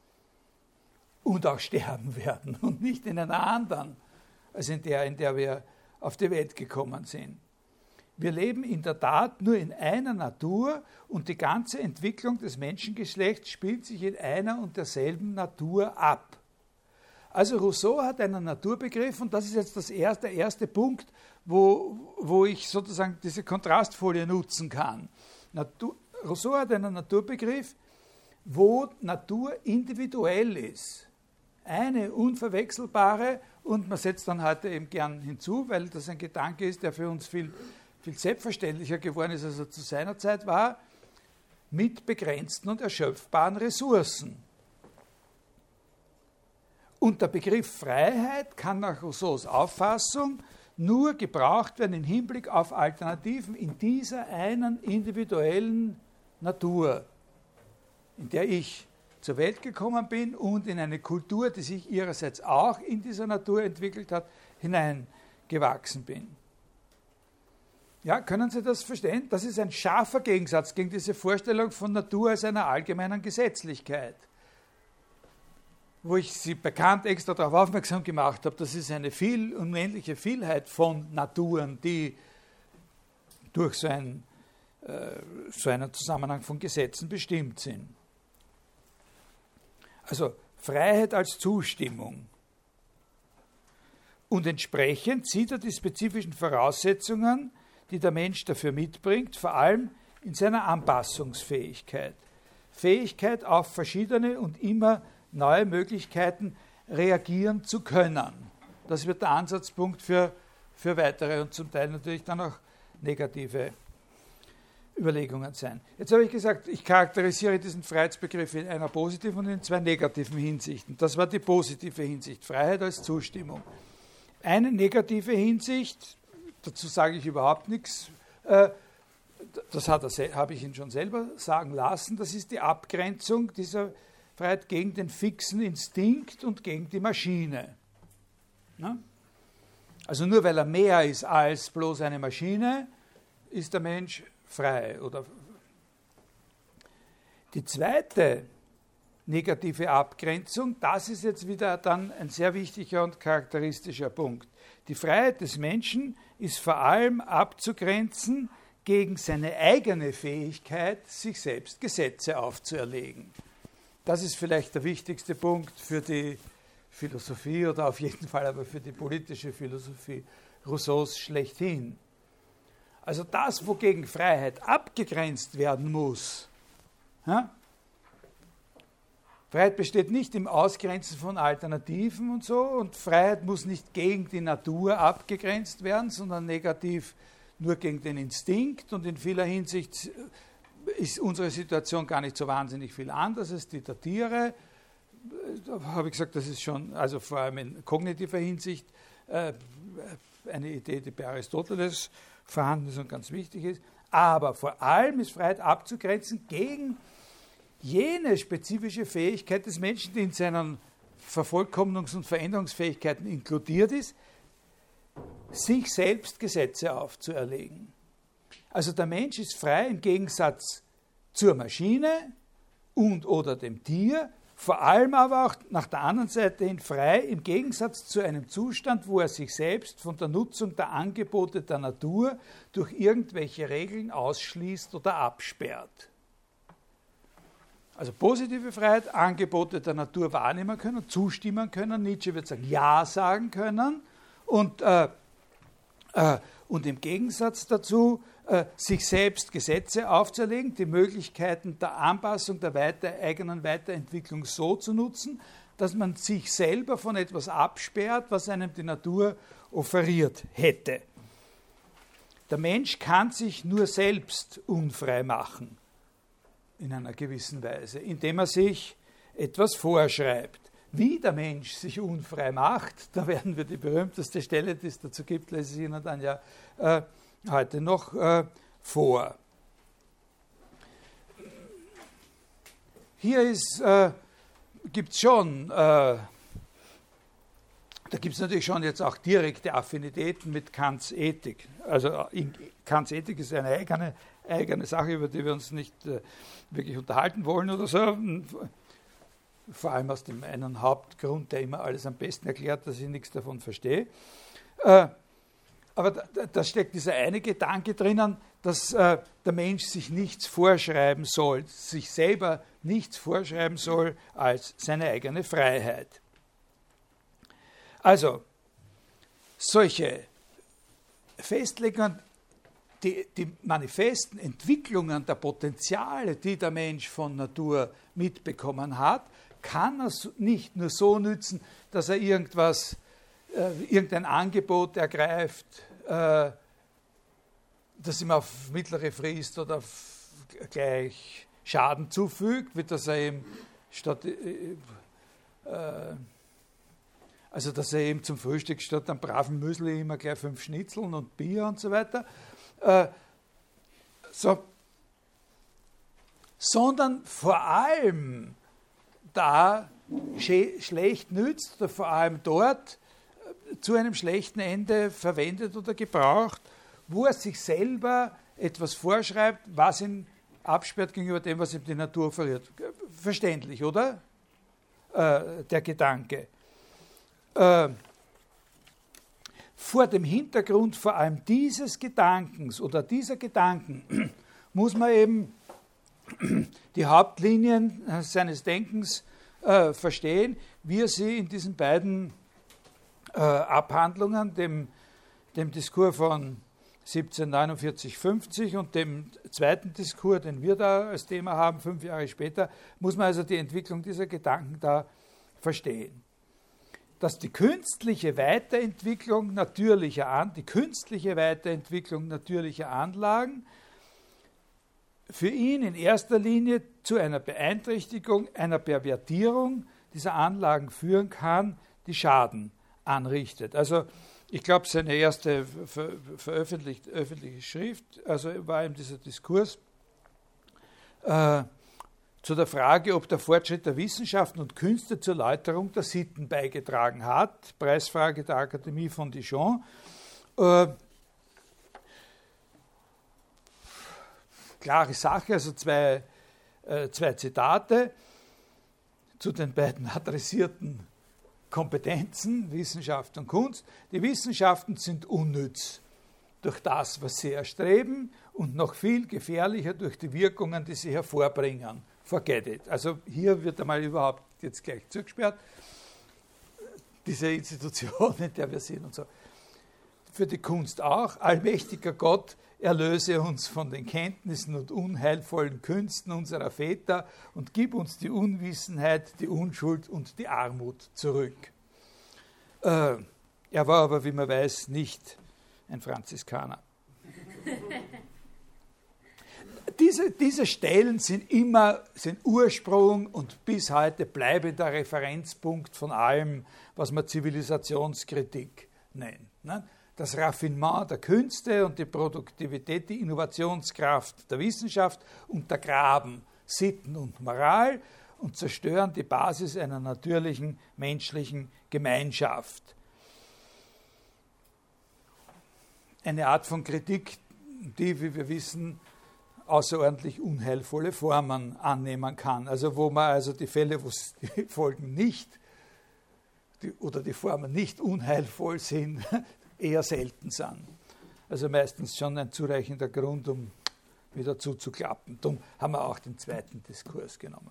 und auch sterben werden und nicht in einer anderen, als in der, in der wir auf die Welt gekommen sind. Wir leben in der Tat nur in einer Natur und die ganze Entwicklung des Menschengeschlechts spielt sich in einer und derselben Natur ab. Also Rousseau hat einen Naturbegriff, und das ist jetzt das erste, der erste Punkt, wo, wo ich sozusagen diese Kontrastfolie nutzen kann. Natur, Rousseau hat einen Naturbegriff, wo Natur individuell ist. Eine unverwechselbare, und man setzt dann heute eben gern hinzu, weil das ein Gedanke ist, der für uns viel viel selbstverständlicher geworden ist, als er zu seiner Zeit war, mit begrenzten und erschöpfbaren Ressourcen. Und der Begriff Freiheit kann nach Rousseaus Auffassung nur gebraucht werden im Hinblick auf Alternativen in dieser einen individuellen Natur, in der ich zur Welt gekommen bin und in eine Kultur, die sich ihrerseits auch in dieser Natur entwickelt hat, hineingewachsen bin. Ja, können Sie das verstehen? Das ist ein scharfer Gegensatz gegen diese Vorstellung von Natur als einer allgemeinen Gesetzlichkeit, wo ich Sie bekannt extra darauf aufmerksam gemacht habe, das ist eine viel, unendliche Vielheit von Naturen, die durch so, ein, äh, so einen Zusammenhang von Gesetzen bestimmt sind. Also Freiheit als Zustimmung. Und entsprechend sieht er die spezifischen Voraussetzungen, die der Mensch dafür mitbringt, vor allem in seiner Anpassungsfähigkeit. Fähigkeit auf verschiedene und immer neue Möglichkeiten reagieren zu können. Das wird der Ansatzpunkt für, für weitere und zum Teil natürlich dann auch negative Überlegungen sein. Jetzt habe ich gesagt, ich charakterisiere diesen Freiheitsbegriff in einer positiven und in zwei negativen Hinsichten. Das war die positive Hinsicht, Freiheit als Zustimmung. Eine negative Hinsicht, dazu sage ich überhaupt nichts, das habe ich ihn schon selber sagen lassen, das ist die Abgrenzung dieser Freiheit gegen den fixen Instinkt und gegen die Maschine. Also nur weil er mehr ist als bloß eine Maschine, ist der Mensch frei. Oder die zweite negative Abgrenzung, das ist jetzt wieder dann ein sehr wichtiger und charakteristischer Punkt. Die Freiheit des Menschen ist vor allem abzugrenzen gegen seine eigene Fähigkeit, sich selbst Gesetze aufzuerlegen. Das ist vielleicht der wichtigste Punkt für die Philosophie oder auf jeden Fall aber für die politische Philosophie Rousseaus schlechthin. Also das, wogegen Freiheit abgegrenzt werden muss, ja? Freiheit besteht nicht im Ausgrenzen von Alternativen und so, und Freiheit muss nicht gegen die Natur abgegrenzt werden, sondern negativ nur gegen den Instinkt, und in vieler Hinsicht ist unsere Situation gar nicht so wahnsinnig viel anders als die der Tiere. Da habe ich gesagt, das ist schon, also vor allem in kognitiver Hinsicht, äh, eine Idee, die bei Aristoteles vorhanden ist und ganz wichtig ist. Aber vor allem ist Freiheit abzugrenzen gegen jene spezifische Fähigkeit des Menschen, die in seinen Vervollkommnungs- und Veränderungsfähigkeiten inkludiert ist, sich selbst Gesetze aufzuerlegen. Also der Mensch ist frei im Gegensatz zur Maschine und oder dem Tier, vor allem aber auch nach der anderen Seite hin frei im Gegensatz zu einem Zustand, wo er sich selbst von der Nutzung der Angebote der Natur durch irgendwelche Regeln ausschließt oder absperrt. Also positive Freiheit, Angebote der Natur wahrnehmen können, zustimmen können, Nietzsche wird sagen, Ja sagen können und, äh, äh, und im Gegensatz dazu äh, sich selbst Gesetze aufzuerlegen, die Möglichkeiten der Anpassung, der weiter, eigenen Weiterentwicklung so zu nutzen, dass man sich selber von etwas absperrt, was einem die Natur offeriert hätte. Der Mensch kann sich nur selbst unfrei machen, in einer gewissen Weise, indem er sich etwas vorschreibt. Wie der Mensch sich unfrei macht, da werden wir die berühmteste Stelle, die es dazu gibt, lese ich Ihnen dann ja äh, heute noch äh, vor. Hier äh, gibt es schon, äh, da gibt es natürlich schon jetzt auch direkte Affinitäten mit Kants Ethik. Also in, Kants Ethik ist eine eigene, eigene Sache, über die wir uns nicht äh, wirklich unterhalten wollen oder so. Vor allem aus dem einen Hauptgrund, der immer alles am besten erklärt, dass ich nichts davon verstehe. Äh, aber da, da steckt dieser eine Gedanke drinnen, dass äh, der Mensch sich nichts vorschreiben soll, sich selber nichts vorschreiben soll als seine eigene Freiheit. Also, solche Festlegungen, die, die manifesten Entwicklungen der Potenziale, die der Mensch von Natur mitbekommen hat, kann er nicht nur so nützen, dass er irgendwas, äh, irgendein Angebot ergreift, äh, das ihm auf mittlere Frist oder f- gleich Schaden zufügt, wie dass er ihm statt, äh, äh, also dass er ihm zum Frühstück statt einem braven Müsli immer gleich fünf Schnitzeln und Bier und so weiter, äh, so, sondern vor allem da sch- schlecht nützt oder vor allem dort äh, zu einem schlechten Ende verwendet oder gebraucht, wo er sich selber etwas vorschreibt, was ihn absperrt gegenüber dem, was ihm die Natur verliert. Verständlich, oder? Äh, der Gedanke. Äh, vor dem Hintergrund vor allem dieses Gedankens oder dieser Gedanken muss man eben die Hauptlinien seines Denkens äh, verstehen, wie er sie in diesen beiden äh, Abhandlungen, dem, dem Diskurs von siebzehnhundertneunundvierzig fünfzig und dem zweiten Diskurs, den wir da als Thema haben, fünf Jahre später, muss man also die Entwicklung dieser Gedanken da verstehen. Dass die künstliche Weiterentwicklung natürlicher An- die künstliche Weiterentwicklung natürlicher Anlagen für ihn in erster Linie zu einer Beeinträchtigung, einer Pervertierung dieser Anlagen führen kann, die Schaden anrichtet. Also ich glaube, seine erste ver- veröffentlichte öffentliche Schrift, also war eben dieser Diskurs äh, zu der Frage, ob der Fortschritt der Wissenschaften und Künste zur Läuterung der Sitten beigetragen hat. Preisfrage der Akademie von Dijon. Äh, klare Sache, also zwei, äh, zwei Zitate zu den beiden adressierten Kompetenzen, Wissenschaft und Kunst. Die Wissenschaften sind unnütz durch das, was sie erstreben, und noch viel gefährlicher durch die Wirkungen, die sie hervorbringen. Forget it. Also hier wird einmal überhaupt jetzt gleich zugesperrt, diese Institution, in der wir sind und so. Für die Kunst auch. Allmächtiger Gott, erlöse uns von den Kenntnissen und unheilvollen Künsten unserer Väter und gib uns die Unwissenheit, die Unschuld und die Armut zurück. Äh, er war aber, wie man weiß, nicht ein Franziskaner. Diese, diese Stellen sind immer sind Ursprung und bis heute bleibender Referenzpunkt von allem, was man Zivilisationskritik nennt. Ne? Das Raffinement der Künste und die Produktivität, die Innovationskraft der Wissenschaft untergraben Sitten und Moral und zerstören die Basis einer natürlichen menschlichen Gemeinschaft. Eine Art von Kritik, die, wie wir wissen, außerordentlich unheilvolle Formen annehmen kann. Also wo man also die Fälle, wo die Folgen nicht die, oder die Formen nicht unheilvoll sind, eher selten sind. Also meistens schon ein zureichender Grund, um wieder zuzuklappen. Darum haben wir auch den zweiten Diskurs genommen.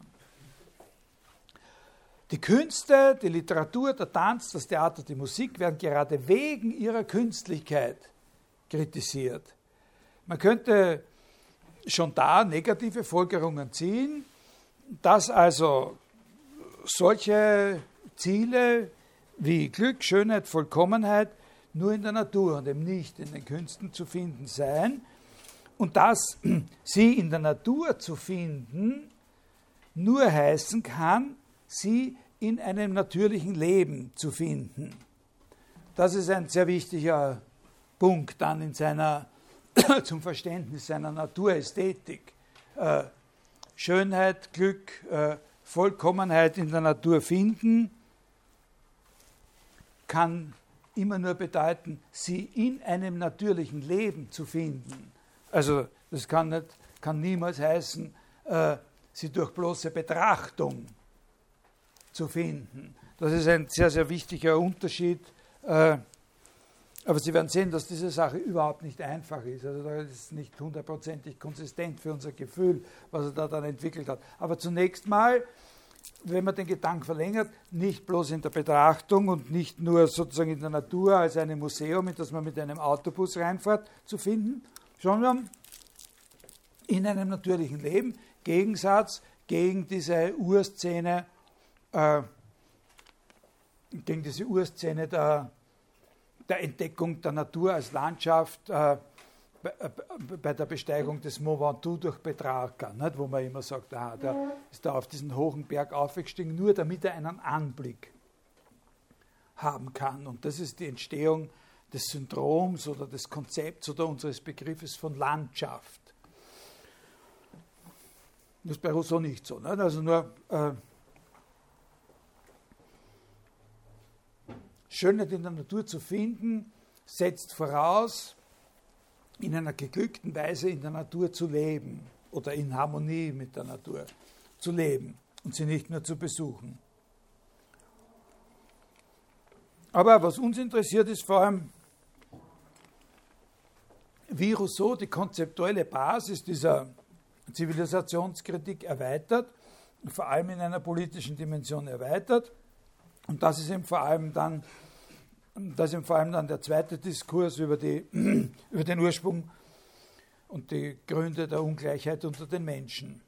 Die Künste, die Literatur, der Tanz, das Theater, die Musik werden gerade wegen ihrer Künstlichkeit kritisiert. Man könnte schon da negative Folgerungen ziehen, dass also solche Ziele wie Glück, Schönheit, Vollkommenheit nur in der Natur und eben nicht in den Künsten zu finden seien und dass sie in der Natur zu finden nur heißen kann, sie in einem natürlichen Leben zu finden. Das ist ein sehr wichtiger Punkt dann in seiner, zum Verständnis seiner Naturästhetik. Äh, Schönheit, Glück, äh, Vollkommenheit in der Natur finden kann immer nur bedeuten, sie in einem natürlichen Leben zu finden. Also das kann, nicht, kann niemals heißen, äh, sie durch bloße Betrachtung zu finden. Das ist ein sehr, sehr wichtiger Unterschied. Äh, aber Sie werden sehen, dass diese Sache überhaupt nicht einfach ist. Also das ist nicht hundertprozentig konsistent für unser Gefühl, was er da dann entwickelt hat. Aber zunächst mal, wenn man den Gedanken verlängert, nicht bloß in der Betrachtung und nicht nur sozusagen in der Natur als ein Museum, in das man mit einem Autobus reinfährt, zu finden, sondern in einem natürlichen Leben, Gegensatz gegen diese Urszene, äh, gegen diese Urszene der, der Entdeckung der Natur als Landschaft äh, bei, äh, bei der Besteigung des Mont Ventoux durch Petrarca, nicht, wo man immer sagt, aha, der ist da auf diesen hohen Berg aufgestiegen, nur damit er einen Anblick haben kann. Und das ist die Entstehung des Syndroms oder des Konzepts oder unseres Begriffes von Landschaft. Das ist bei Rousseau nicht so. Nicht? Also nur äh, Schönheit in der Natur zu finden, setzt voraus, in einer geglückten Weise in der Natur zu leben oder in Harmonie mit der Natur zu leben und sie nicht nur zu besuchen. Aber was uns interessiert, ist vor allem, wie Rousseau die konzeptuelle Basis dieser Zivilisationskritik erweitert, vor allem in einer politischen Dimension erweitert. Und das ist eben vor allem dann, das ist eben vor allem dann der zweite Diskurs über, die, über den Ursprung und die Gründe der Ungleichheit unter den Menschen.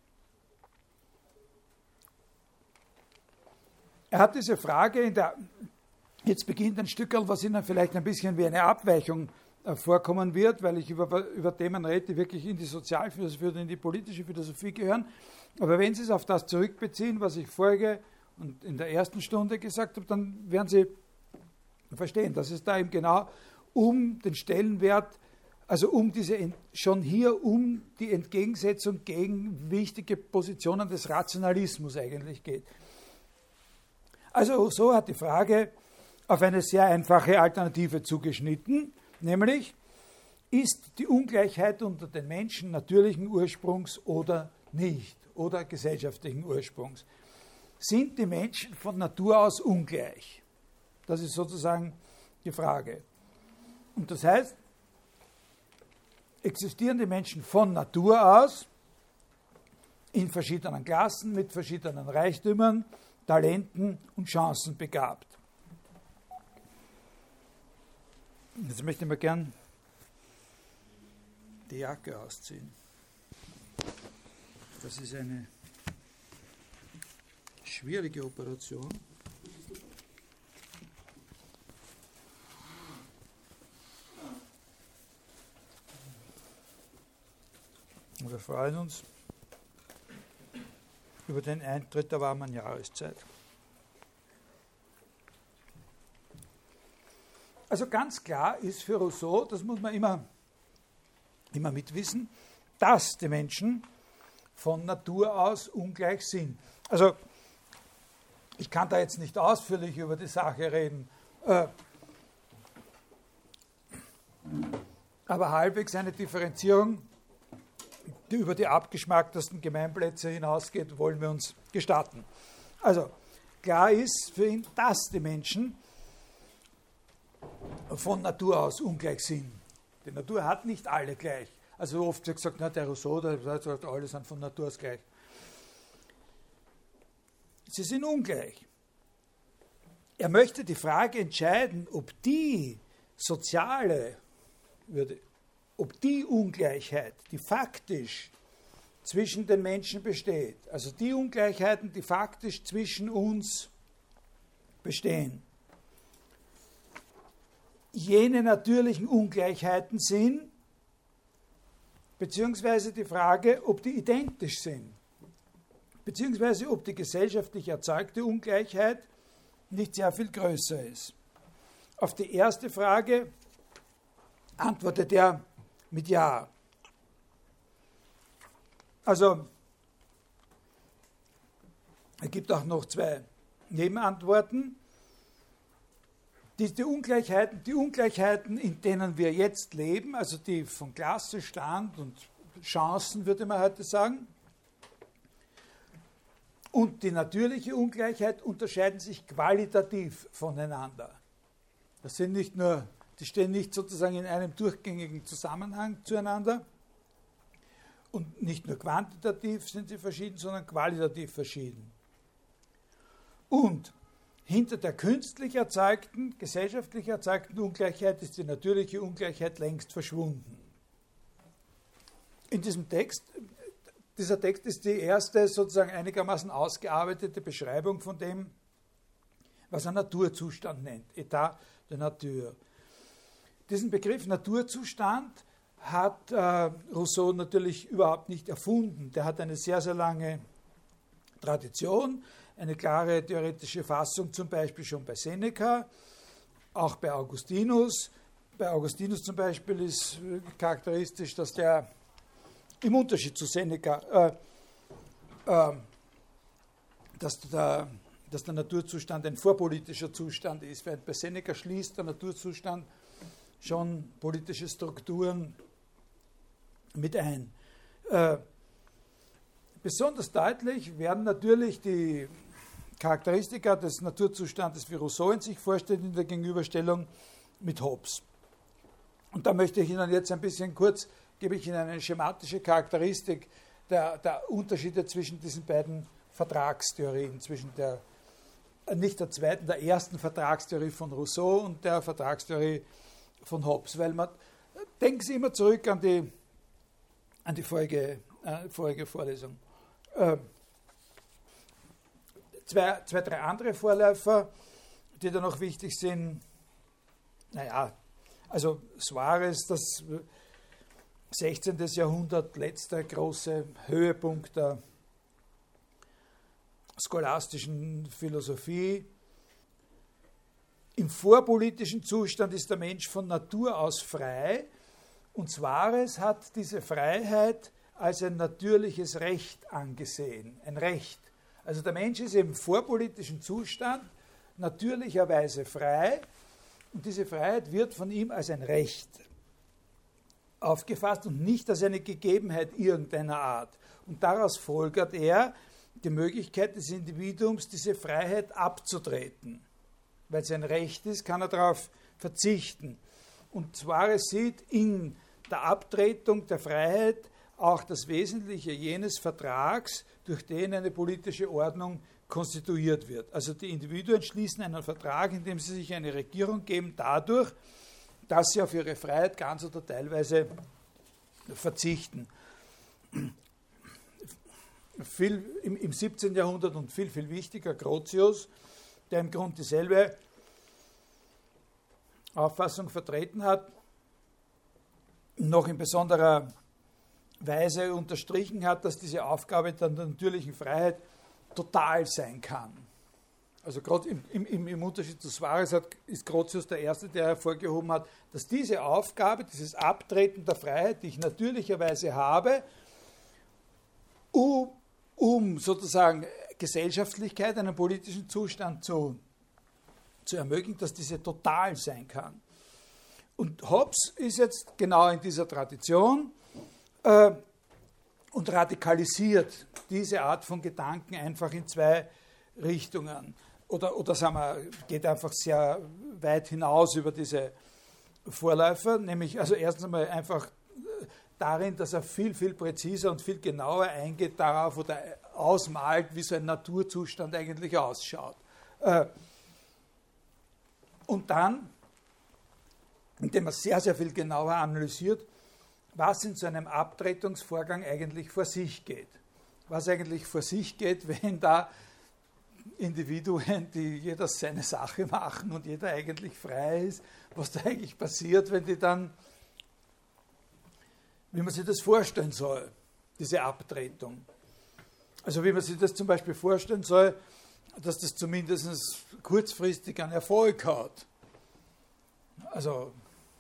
Er hat diese Frage in der, jetzt beginnt ein Stückerl, was Ihnen vielleicht ein bisschen wie eine Abweichung äh, vorkommen wird, weil ich über, über Themen rede, die wirklich in die Sozialphilosophie oder in die politische Philosophie gehören. Aber wenn Sie es auf das zurückbeziehen, was ich vorige und in der ersten Stunde gesagt habe, dann werden Sie verstehen, dass es da eben genau um den Stellenwert, also um diese, schon hier um die Entgegensetzung gegen wichtige Positionen des Rationalismus eigentlich geht. Also Rousseau hat die Frage auf eine sehr einfache Alternative zugeschnitten, nämlich, ist die Ungleichheit unter den Menschen natürlichen Ursprungs oder nicht, oder gesellschaftlichen Ursprungs? Sind die Menschen von Natur aus ungleich? Das ist sozusagen die Frage. Und das heißt, existieren die Menschen von Natur aus in verschiedenen Klassen, mit verschiedenen Reichtümern, Talenten und Chancen begabt. Jetzt möchte ich mir gern die Jacke ausziehen. Das ist eine schwierige Operation. Wir freuen uns über den Eintritt der warmen Jahreszeit. Also ganz klar ist für Rousseau, das muss man immer, immer mitwissen, dass die Menschen von Natur aus ungleich sind. Also ich kann da jetzt nicht ausführlich über die Sache reden. Äh, aber halbwegs eine Differenzierung, die über die abgeschmacktesten Gemeinplätze hinausgeht, wollen wir uns gestatten. Also, klar ist für ihn, dass die Menschen von Natur aus ungleich sind. Die Natur hat nicht alle gleich. Also oft wird gesagt, na, der Rousseau, der sagt, alle sind von Natur aus gleich. Sie sind ungleich. Er möchte die Frage entscheiden, ob die soziale, ob die Ungleichheit, die faktisch zwischen den Menschen besteht, also die Ungleichheiten, die faktisch zwischen uns bestehen, jene natürlichen Ungleichheiten sind, beziehungsweise die Frage, ob die identisch sind, beziehungsweise ob die gesellschaftlich erzeugte Ungleichheit nicht sehr viel größer ist. Auf die erste Frage antwortet er mit Ja. Also, er gibt auch noch zwei Nebenantworten. Die, die, Ungleichheiten, die Ungleichheiten, in denen wir jetzt leben, also die von Klasse, Stand und Chancen, würde man heute sagen, und die natürliche Ungleichheit unterscheiden sich qualitativ voneinander. Das sind nicht nur, die stehen nicht sozusagen in einem durchgängigen Zusammenhang zueinander und nicht nur quantitativ sind sie verschieden, sondern qualitativ verschieden. Und hinter der künstlich erzeugten, gesellschaftlich erzeugten Ungleichheit ist die natürliche Ungleichheit längst verschwunden. In diesem Text, dieser Text ist die erste sozusagen einigermaßen ausgearbeitete Beschreibung von dem, was er Naturzustand nennt, État de Nature. Diesen Begriff Naturzustand hat äh, Rousseau natürlich überhaupt nicht erfunden. Der hat eine sehr, sehr lange Tradition, eine klare theoretische Fassung, zum Beispiel schon bei Seneca, auch bei Augustinus. Bei Augustinus zum Beispiel ist charakteristisch, dass der im Unterschied zu Seneca, äh, äh, dass, der, dass der Naturzustand ein vorpolitischer Zustand ist, während bei Seneca schließt der Naturzustand schon politische Strukturen mit ein. Äh, besonders deutlich werden natürlich die Charakteristika des Naturzustandes, wie Rousseau ihn sich vorstellt, in der Gegenüberstellung mit Hobbes. Und da möchte ich Ihnen jetzt ein bisschen kurz, gebe ich Ihnen eine schematische Charakteristik der, der Unterschiede zwischen diesen beiden Vertragstheorien, zwischen der, nicht der zweiten, der ersten Vertragstheorie von Rousseau und der Vertragstheorie von Hobbes. Weil man, denken Sie immer zurück an die, an die vorige, äh, vorige Vorlesung. Äh, zwei, zwei, drei andere Vorläufer, die da noch wichtig sind. Naja, also Suarez, das sechzehnten. Jahrhundert, letzter große Höhepunkt der scholastischen Philosophie. Im vorpolitischen Zustand ist der Mensch von Natur aus frei und Suarez hat diese Freiheit als ein natürliches Recht angesehen, ein Recht. Also der Mensch ist im vorpolitischen Zustand natürlicherweise frei und diese Freiheit wird von ihm als ein Recht aufgefasst und nicht als eine Gegebenheit irgendeiner Art. Und daraus folgert er die Möglichkeit des Individuums, diese Freiheit abzutreten. Weil es ein Recht ist, kann er darauf verzichten. Und Suarez sieht in der Abtretung der Freiheit auch das Wesentliche jenes Vertrags, durch den eine politische Ordnung konstituiert wird. Also die Individuen schließen einen Vertrag, in dem sie sich eine Regierung geben, dadurch, dass sie auf ihre Freiheit ganz oder teilweise verzichten. Viel, im, im siebzehnten. Jahrhundert und viel, viel wichtiger, Grotius, der im Grunde dieselbe Auffassung vertreten hat, noch in besonderer Weise unterstrichen hat, dass diese Aufgabe der natürlichen Freiheit total sein kann. Also gerade im, im, im Unterschied zu Suarez hat, ist Grotius der Erste, der hervorgehoben hat, dass diese Aufgabe, dieses Abtreten der Freiheit, die ich natürlicherweise habe, um, um sozusagen Gesellschaftlichkeit, einen politischen Zustand zu, zu ermöglichen, dass diese total sein kann. Und Hobbes ist jetzt genau in dieser Tradition äh, und radikalisiert diese Art von Gedanken einfach in zwei Richtungen. Oder, oder sagen wir, geht einfach sehr weit hinaus über diese Vorläufer, nämlich also erstens einmal einfach darin, dass er viel, viel präziser und viel genauer eingeht darauf oder ausmalt, wie so ein Naturzustand eigentlich ausschaut. Und dann, indem er sehr, sehr viel genauer analysiert, was in so einem Abtretungsvorgang eigentlich vor sich geht. Was eigentlich vor sich geht, wenn da Individuen, die jeder seine Sache machen und jeder eigentlich frei ist, was da eigentlich passiert, wenn die dann, wie man sich das vorstellen soll, diese Abtretung. Also wie man sich das zum Beispiel vorstellen soll, dass das zumindest kurzfristig einen Erfolg hat. Also,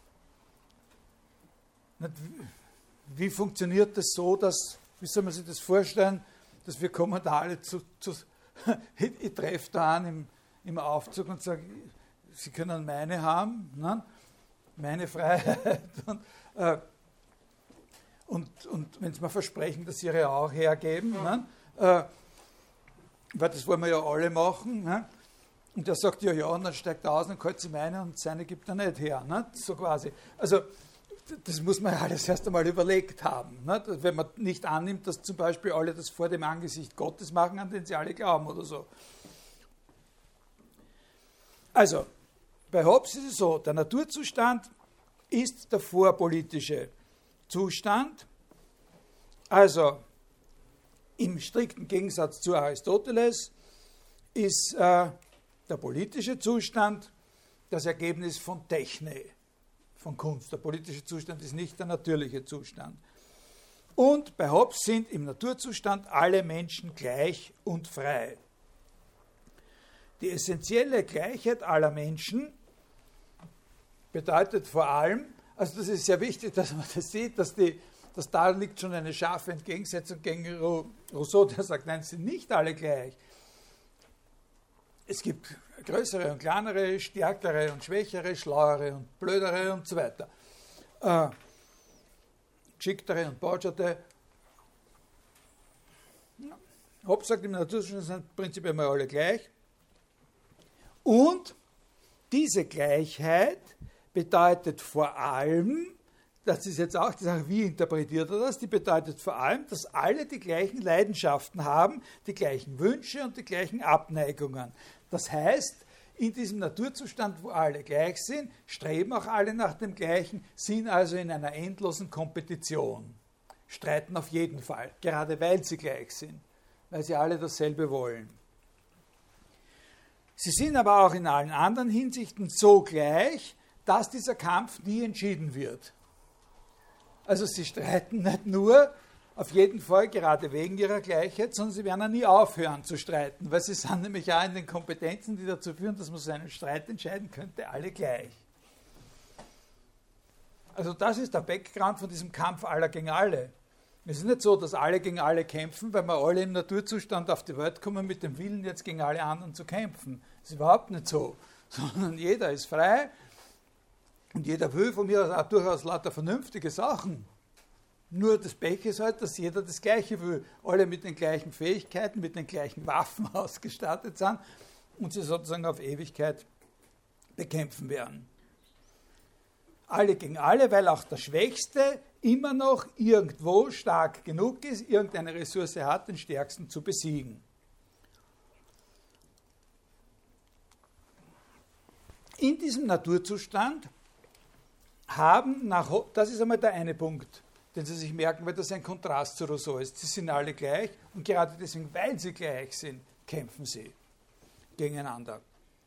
nicht, wie funktioniert das so, dass, wie soll man sich das vorstellen, dass wir kommen da alle zu, zu ich, ich treffe da an im, im Aufzug und sage, Sie können meine haben, ne? Meine Freiheit. Und, äh, und, und wenn Sie mir versprechen, dass Sie Ihre auch hergeben, ne? äh, weil das wollen wir ja alle machen. Ne? Und der sagt, ja, ja, und dann steigt er aus und kalt sie meine und seine gibt er nicht her. Ne? So quasi. Also das muss man ja alles erst einmal überlegt haben. Ne? Wenn man nicht annimmt, dass zum Beispiel alle das vor dem Angesicht Gottes machen, an den sie alle glauben oder so. Also, bei Hobbes ist es so, der Naturzustand ist der vorpolitische Zustand. Also, im strikten Gegensatz zu Aristoteles ist äh, der politische Zustand das Ergebnis von Techne, von Kunst. Der politische Zustand ist nicht der natürliche Zustand. Und bei Hobbes sind im Naturzustand alle Menschen gleich und frei. Die essentielle Gleichheit aller Menschen bedeutet vor allem, also das ist sehr wichtig, dass man das sieht, dass, die, dass da liegt schon eine scharfe Entgegensetzung gegen Rousseau, der sagt, nein, sie sind nicht alle gleich. Es gibt größere und kleinere, stärkere und schwächere, schlauere und blödere und so weiter. Äh, geschicktere und borscherte. Hobbes sagt, im Naturzustand sind prinzipiell mal alle gleich. Und diese Gleichheit bedeutet vor allem, das ist jetzt auch die Sache, wie interpretiert er das, die bedeutet vor allem, dass alle die gleichen Leidenschaften haben, die gleichen Wünsche und die gleichen Abneigungen. Das heißt, in diesem Naturzustand, wo alle gleich sind, streben auch alle nach dem Gleichen, sind also in einer endlosen Kompetition, streiten auf jeden Fall, gerade weil sie gleich sind, weil sie alle dasselbe wollen. Sie sind aber auch in allen anderen Hinsichten so gleich, dass dieser Kampf nie entschieden wird. Also sie streiten nicht nur auf jeden Fall gerade wegen ihrer Gleichheit, sondern sie werden auch nie aufhören zu streiten, weil sie sind nämlich auch in den Kompetenzen, die dazu führen, dass man so einen Streit entscheiden könnte, alle gleich. Also das ist der Background von diesem Kampf aller gegen alle. Es ist nicht so, dass alle gegen alle kämpfen, weil wir alle im Naturzustand auf die Welt kommen mit dem Willen, jetzt gegen alle anderen zu kämpfen. Das ist überhaupt nicht so, sondern jeder ist frei und jeder will von mir aus auch durchaus lauter vernünftige Sachen. Nur das Pech ist halt, dass jeder das Gleiche will. Alle mit den gleichen Fähigkeiten, mit den gleichen Waffen ausgestattet sind und sie sozusagen auf Ewigkeit bekämpfen werden. Alle gegen alle, weil auch der Schwächste immer noch irgendwo stark genug ist, irgendeine Ressource hat, den Stärksten zu besiegen. In diesem Naturzustand haben nach, das ist einmal der eine Punkt, den Sie sich merken, weil das ein Kontrast zu Rousseau ist. Sie sind alle gleich und gerade deswegen, weil sie gleich sind, kämpfen sie gegeneinander.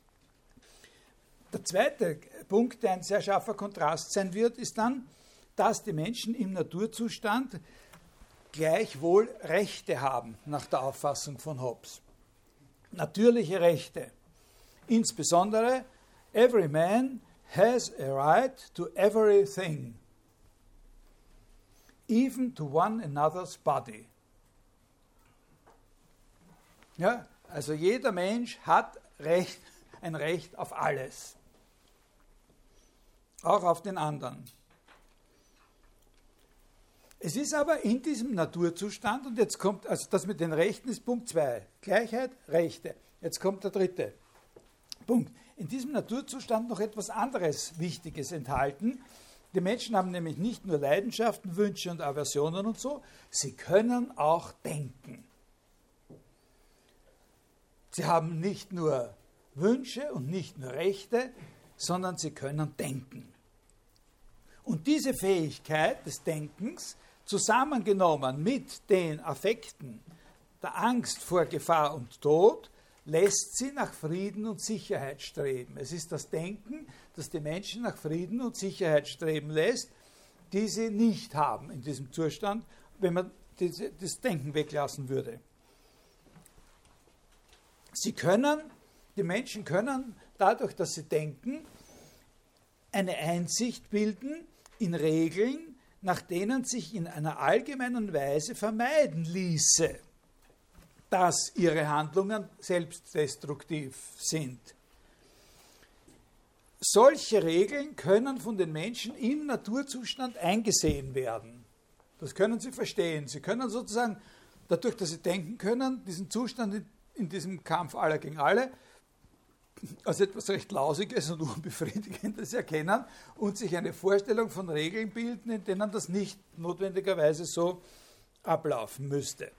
Der zweite Punkt, der ein sehr scharfer Kontrast sein wird, ist dann, dass die Menschen im Naturzustand gleichwohl Rechte haben, nach der Auffassung von Hobbes. Natürliche Rechte. Insbesondere, every man has a right to everything, even to one another's body. Ja, also jeder Mensch hat Recht, ein Recht auf alles. auch auf den anderen. Es ist aber in diesem Naturzustand, und jetzt kommt, also das mit den Rechten ist Punkt zwei, Gleichheit, Rechte. Jetzt kommt der dritte Punkt. In diesem Naturzustand noch etwas anderes Wichtiges enthalten. Die Menschen haben nämlich nicht nur Leidenschaften, Wünsche und Aversionen und so, sie können auch denken. Sie haben nicht nur Wünsche und nicht nur Rechte, sondern sie können denken. Und diese Fähigkeit des Denkens, zusammengenommen mit den Affekten der Angst vor Gefahr und Tod, lässt sie nach Frieden und Sicherheit streben. Es ist das Denken, das die Menschen nach Frieden und Sicherheit streben lässt, die sie nicht haben in diesem Zustand, wenn man diese, das Denken weglassen würde. Sie können, die Menschen können dadurch, dass sie denken, eine Einsicht bilden in Regeln, nach denen sich in einer allgemeinen Weise vermeiden ließe, dass ihre Handlungen selbstdestruktiv sind. Solche Regeln können von den Menschen im Naturzustand eingesehen werden. Das können sie verstehen. Sie können sozusagen, dadurch, dass sie denken können, diesen Zustand in, in diesem Kampf aller gegen alle als etwas recht Lausiges und Unbefriedigendes erkennen und sich eine Vorstellung von Regeln bilden, in denen das nicht notwendigerweise so ablaufen müsste.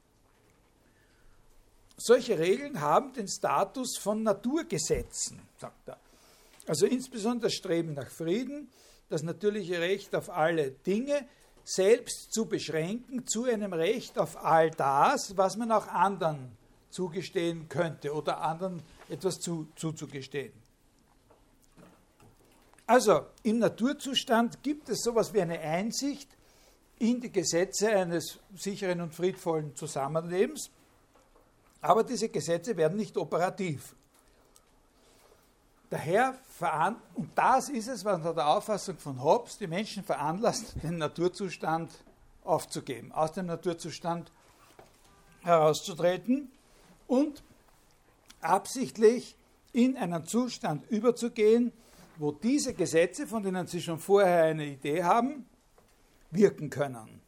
Solche Regeln haben den Status von Naturgesetzen, sagt er. Also insbesondere das Streben nach Frieden, das natürliche Recht auf alle Dinge, selbst zu beschränken zu einem Recht auf all das, was man auch anderen zugestehen könnte oder anderen etwas zu, zuzugestehen. Also im Naturzustand gibt es sowas wie eine Einsicht in die Gesetze eines sicheren und friedvollen Zusammenlebens, aber diese Gesetze werden nicht operativ. Daher, und das ist es, was nach der Auffassung von Hobbes die Menschen veranlasst, den Naturzustand aufzugeben, aus dem Naturzustand herauszutreten und absichtlich in einen Zustand überzugehen, wo diese Gesetze, von denen Sie schon vorher eine Idee haben, wirken können.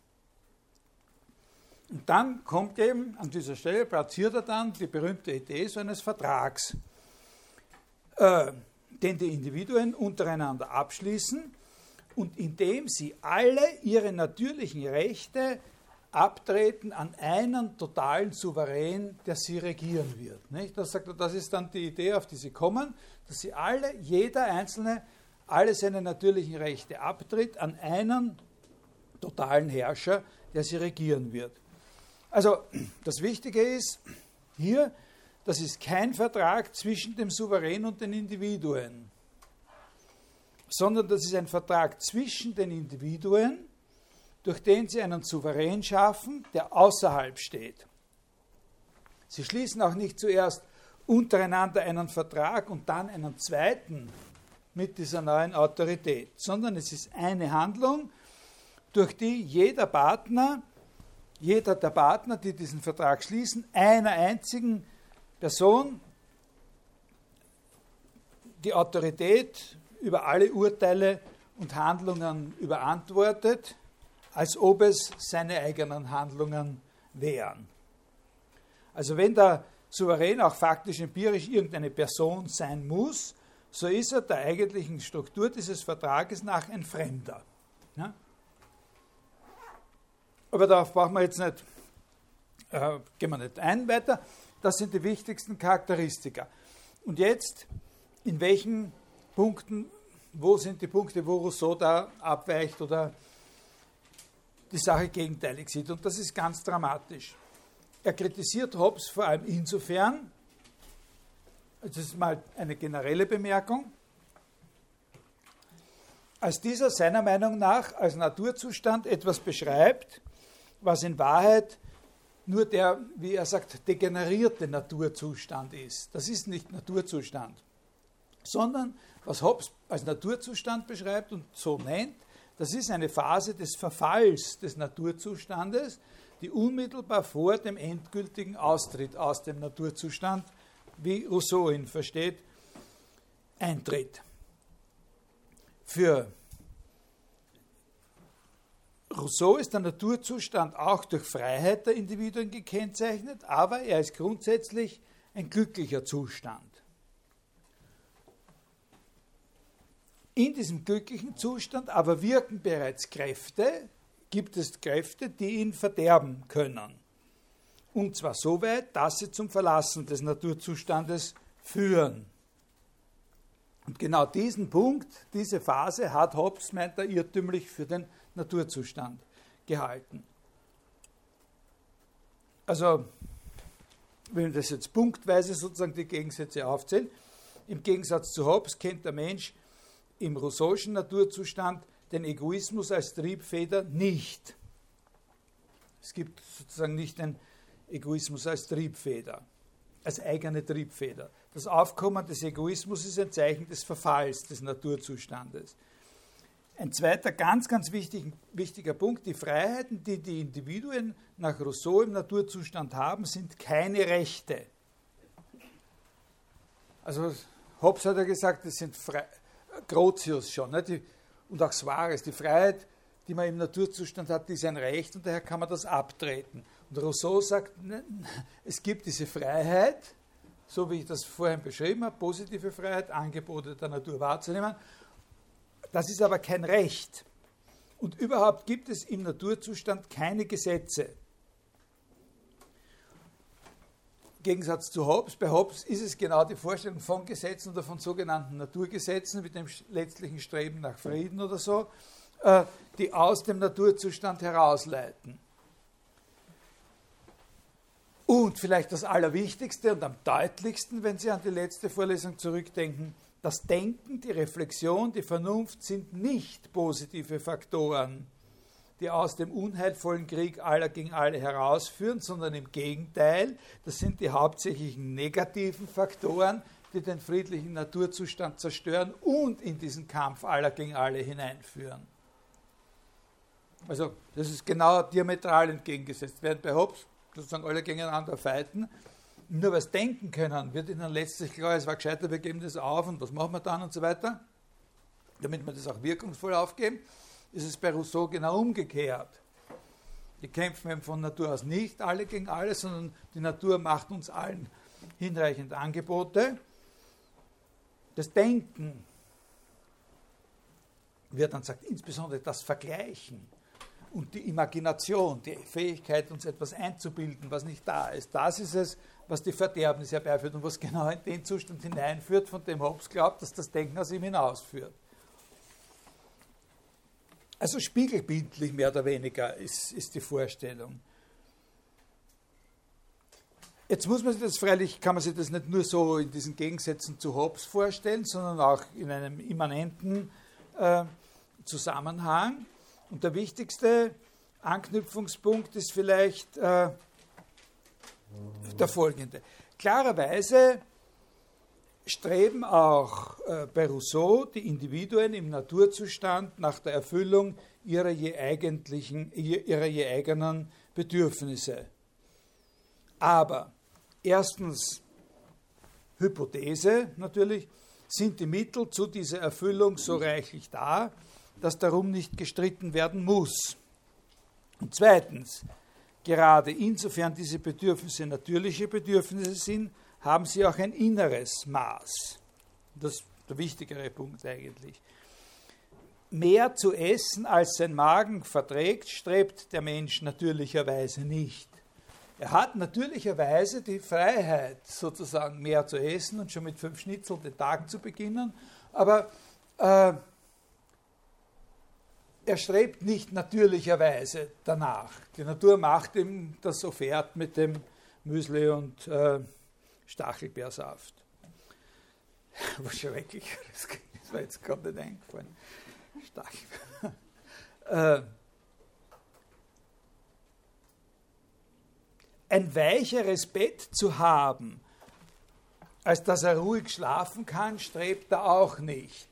Und dann kommt eben, an dieser Stelle platziert er dann die berühmte Idee so eines Vertrags, äh, den die Individuen untereinander abschließen und indem sie alle ihre natürlichen Rechte abtreten an einen totalen Souverän, der sie regieren wird. Nicht? Das, sagt er, das ist dann die Idee, auf die sie kommen, dass sie alle, jeder Einzelne, alle seine natürlichen Rechte abtritt an einen totalen Herrscher, der sie regieren wird. Also das Wichtige ist hier, das ist kein Vertrag zwischen dem Souverän und den Individuen, sondern das ist ein Vertrag zwischen den Individuen, durch den sie einen Souverän schaffen, der außerhalb steht. Sie schließen auch nicht zuerst untereinander einen Vertrag und dann einen zweiten mit dieser neuen Autorität, sondern es ist eine Handlung, durch die jeder Partner, jeder der Partner, die diesen Vertrag schließen, einer einzigen Person die Autorität über alle Urteile und Handlungen überantwortet, als ob es seine eigenen Handlungen wären. Also wenn der Souverän auch faktisch empirisch irgendeine Person sein muss, so ist er der eigentlichen Struktur dieses Vertrages nach ein Fremder. Ja? Aber darauf brauchen wir jetzt nicht, äh, gehen wir nicht ein weiter. Das sind die wichtigsten Charakteristika. Und jetzt, in welchen Punkten, wo sind die Punkte, wo Rousseau da abweicht oder die Sache gegenteilig sieht. Und das ist ganz dramatisch. Er kritisiert Hobbes vor allem insofern, das ist mal eine generelle Bemerkung, als dieser seiner Meinung nach als Naturzustand etwas beschreibt, was in Wahrheit nur der, wie er sagt, degenerierte Naturzustand ist. Das ist nicht Naturzustand, sondern was Hobbes als Naturzustand beschreibt und so nennt, das ist eine Phase des Verfalls des Naturzustandes, die unmittelbar vor dem endgültigen Austritt aus dem Naturzustand, wie Rousseau ihn versteht, eintritt. Für Rousseau ist der Naturzustand auch durch Freiheit der Individuen gekennzeichnet, aber er ist grundsätzlich ein glücklicher Zustand. In diesem glücklichen Zustand aber wirken bereits Kräfte, gibt es Kräfte, die ihn verderben können. Und zwar so weit, dass sie zum Verlassen des Naturzustandes führen. Und genau diesen Punkt, diese Phase hat Hobbes, meint er, irrtümlich für den Naturzustand gehalten. Also, wenn wir das jetzt punktweise sozusagen die Gegensätze aufzählen, im Gegensatz zu Hobbes kennt der Mensch im rousseauischen Naturzustand den Egoismus als Triebfeder nicht. Es gibt sozusagen nicht den Egoismus als Triebfeder, als eigene Triebfeder. Das Aufkommen des Egoismus ist ein Zeichen des Verfalls des Naturzustandes. Ein zweiter ganz, ganz wichtig, wichtiger Punkt, die Freiheiten, die die Individuen nach Rousseau im Naturzustand haben, sind keine Rechte. Also Hobbes hat ja gesagt, das sind Fre- Grotius schon, ne? Die, und auch Suarez, die Freiheit, die man im Naturzustand hat, die ist ein Recht und daher kann man das abtreten. Und Rousseau sagt, ne, es gibt diese Freiheit, so wie ich das vorhin beschrieben habe, positive Freiheit, Angebote der Natur wahrzunehmen. Das ist aber kein Recht. Und überhaupt gibt es im Naturzustand keine Gesetze. Im Gegensatz zu Hobbes, bei Hobbes ist es genau die Vorstellung von Gesetzen oder von sogenannten Naturgesetzen mit dem letztlichen Streben nach Frieden oder so, die aus dem Naturzustand herausleiten. Und vielleicht das Allerwichtigste und am deutlichsten, wenn Sie an die letzte Vorlesung zurückdenken, das Denken, die Reflexion, die Vernunft sind nicht positive Faktoren, die aus dem unheilvollen Krieg aller gegen alle herausführen, sondern im Gegenteil, das sind die hauptsächlichen negativen Faktoren, die den friedlichen Naturzustand zerstören und in diesen Kampf aller gegen alle hineinführen. Also das ist genau diametral entgegengesetzt. Während bei Hobbes sozusagen alle gegeneinander fighten, nur was denken können, wird ihnen letztlich klar, es war gescheiter, wir geben das auf und was machen wir dann und so weiter, damit wir das auch wirkungsvoll aufgeben, ist es bei Rousseau genau umgekehrt. Die kämpfen eben von Natur aus nicht alle gegen alle, sondern die Natur macht uns allen hinreichend Angebote. Das Denken wird dann sagt, insbesondere das Vergleichen und die Imagination, die Fähigkeit, uns etwas einzubilden, was nicht da ist, das ist es, was die Verderbnis herbeiführt und was genau in den Zustand hineinführt, von dem Hobbes glaubt, dass das Denken aus ihm hinausführt. Also spiegelbildlich mehr oder weniger ist, ist die Vorstellung. Jetzt muss man sich das freilich, kann man sich das nicht nur so in diesen Gegensätzen zu Hobbes vorstellen, sondern auch in einem immanenten äh, Zusammenhang. Und der wichtigste Anknüpfungspunkt ist vielleicht äh, der folgende. Klarerweise streben auch äh, bei Rousseau die Individuen im Naturzustand nach der Erfüllung ihrer je, eigentlichen, ihrer je eigenen Bedürfnisse. Aber erstens, Hypothese natürlich, sind die Mittel zu dieser Erfüllung so reichlich da, dass darum nicht gestritten werden muss. Und zweitens, gerade insofern diese Bedürfnisse natürliche Bedürfnisse sind, haben sie auch ein inneres Maß. Das ist der wichtigere Punkt eigentlich. Mehr zu essen, als sein Magen verträgt, strebt der Mensch natürlicherweise nicht. Er hat natürlicherweise die Freiheit, sozusagen mehr zu essen und schon mit fünf Schnitzel den Tag zu beginnen, aber äh, er strebt nicht natürlicherweise danach. Die Natur macht ihm das Offert mit dem Müsli und äh, Stachelbeersaft. Was schrecklich, das war jetzt gerade nicht eingefallen. Stachelbeer. äh, ein weicheres Bett zu haben, als dass er ruhig schlafen kann, strebt er auch nicht.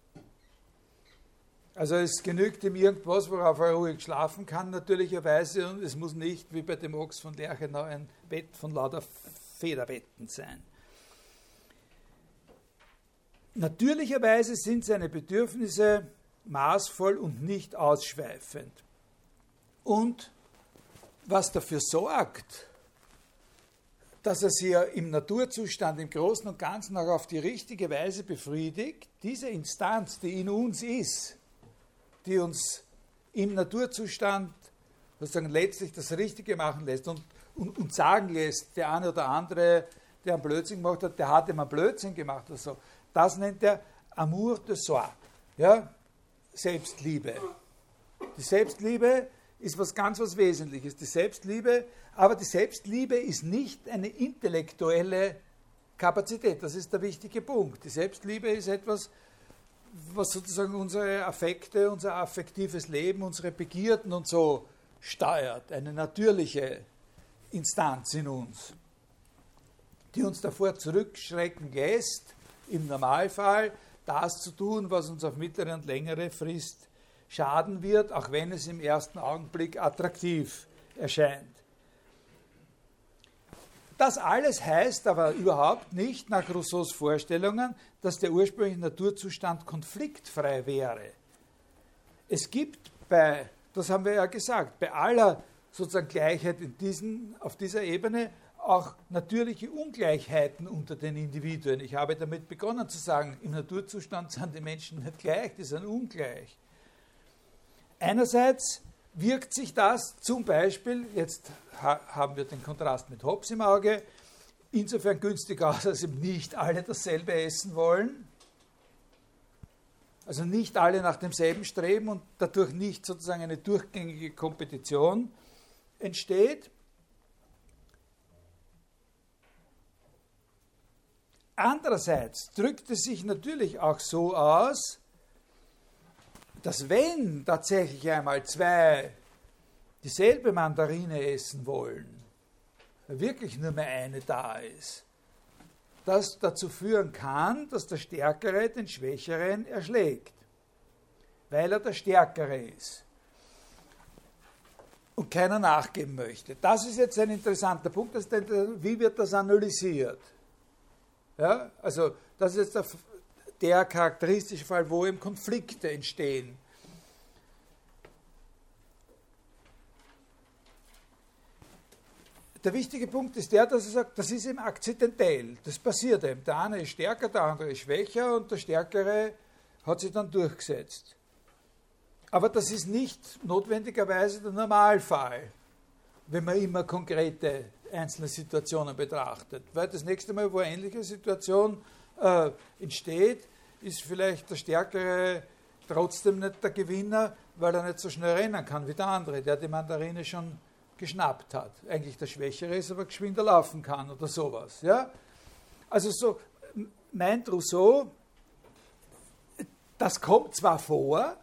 Also es genügt ihm irgendwas, worauf er ruhig schlafen kann, natürlicherweise, und es muss nicht, wie bei dem Ochs von Lerchenau, ein Bett von lauter Federbetten sein. Natürlicherweise sind seine Bedürfnisse maßvoll und nicht ausschweifend. Und was dafür sorgt, dass er sie ja im Naturzustand im Großen und Ganzen auch auf die richtige Weise befriedigt, diese Instanz, die in uns ist, die uns im Naturzustand sozusagen letztlich das Richtige machen lässt und, und, und sagen lässt, der eine oder andere, der einen Blödsinn gemacht hat, der hat immer Blödsinn gemacht oder so. Das nennt er Amour de soi, ja? Selbstliebe. Die Selbstliebe ist was ganz was Wesentliches. Die Selbstliebe, aber die Selbstliebe ist nicht eine intellektuelle Kapazität. Das ist der wichtige Punkt. Die Selbstliebe ist etwas, was sozusagen unsere Affekte, unser affektives Leben, unsere Begierden und so steuert. Eine natürliche Instanz in uns, die uns davor zurückschrecken lässt, im Normalfall das zu tun, was uns auf mittlere und längere Frist schaden wird, auch wenn es im ersten Augenblick attraktiv erscheint. Das alles heißt aber überhaupt nicht, nach Rousseaus Vorstellungen, dass der ursprüngliche Naturzustand konfliktfrei wäre. Es gibt bei, das haben wir ja gesagt, bei aller sozusagen Gleichheit in diesen, auf dieser Ebene auch natürliche Ungleichheiten unter den Individuen. Ich habe damit begonnen zu sagen, im Naturzustand sind die Menschen nicht gleich, die sind ungleich. Einerseits wirkt sich das zum Beispiel, jetzt ha- haben wir den Kontrast mit Hobbes im Auge, insofern günstig aus, als eben nicht alle dasselbe essen wollen, also nicht alle nach demselben streben und dadurch nicht sozusagen eine durchgängige Kompetition entsteht. Andererseits drückt es sich natürlich auch so aus, dass wenn tatsächlich einmal zwei dieselbe Mandarine essen wollen, wirklich nur mehr eine da ist, das dazu führen kann, dass der Stärkere den Schwächeren erschlägt, weil er der Stärkere ist und keiner nachgeben möchte. Das ist jetzt ein interessanter Punkt, das ist, wie wird das analysiert? Ja, also das ist jetzt der, der charakteristische Fall, wo eben Konflikte entstehen. Der wichtige Punkt ist der, dass er sagt, das ist eben akzidentell, das passiert eben. Der eine ist stärker, der andere ist schwächer und der Stärkere hat sich dann durchgesetzt. Aber das ist nicht notwendigerweise der Normalfall, wenn man immer konkrete einzelne Situationen betrachtet. Weil das nächste Mal, wo eine ähnliche Situation äh, entsteht, ist vielleicht der Stärkere trotzdem nicht der Gewinner, weil er nicht so schnell rennen kann wie der andere, der die Mandarine schon geschnappt hat. Eigentlich der Schwächere ist, aber geschwinder laufen kann oder sowas. Ja? Also so meint Rousseau, das kommt zwar vor,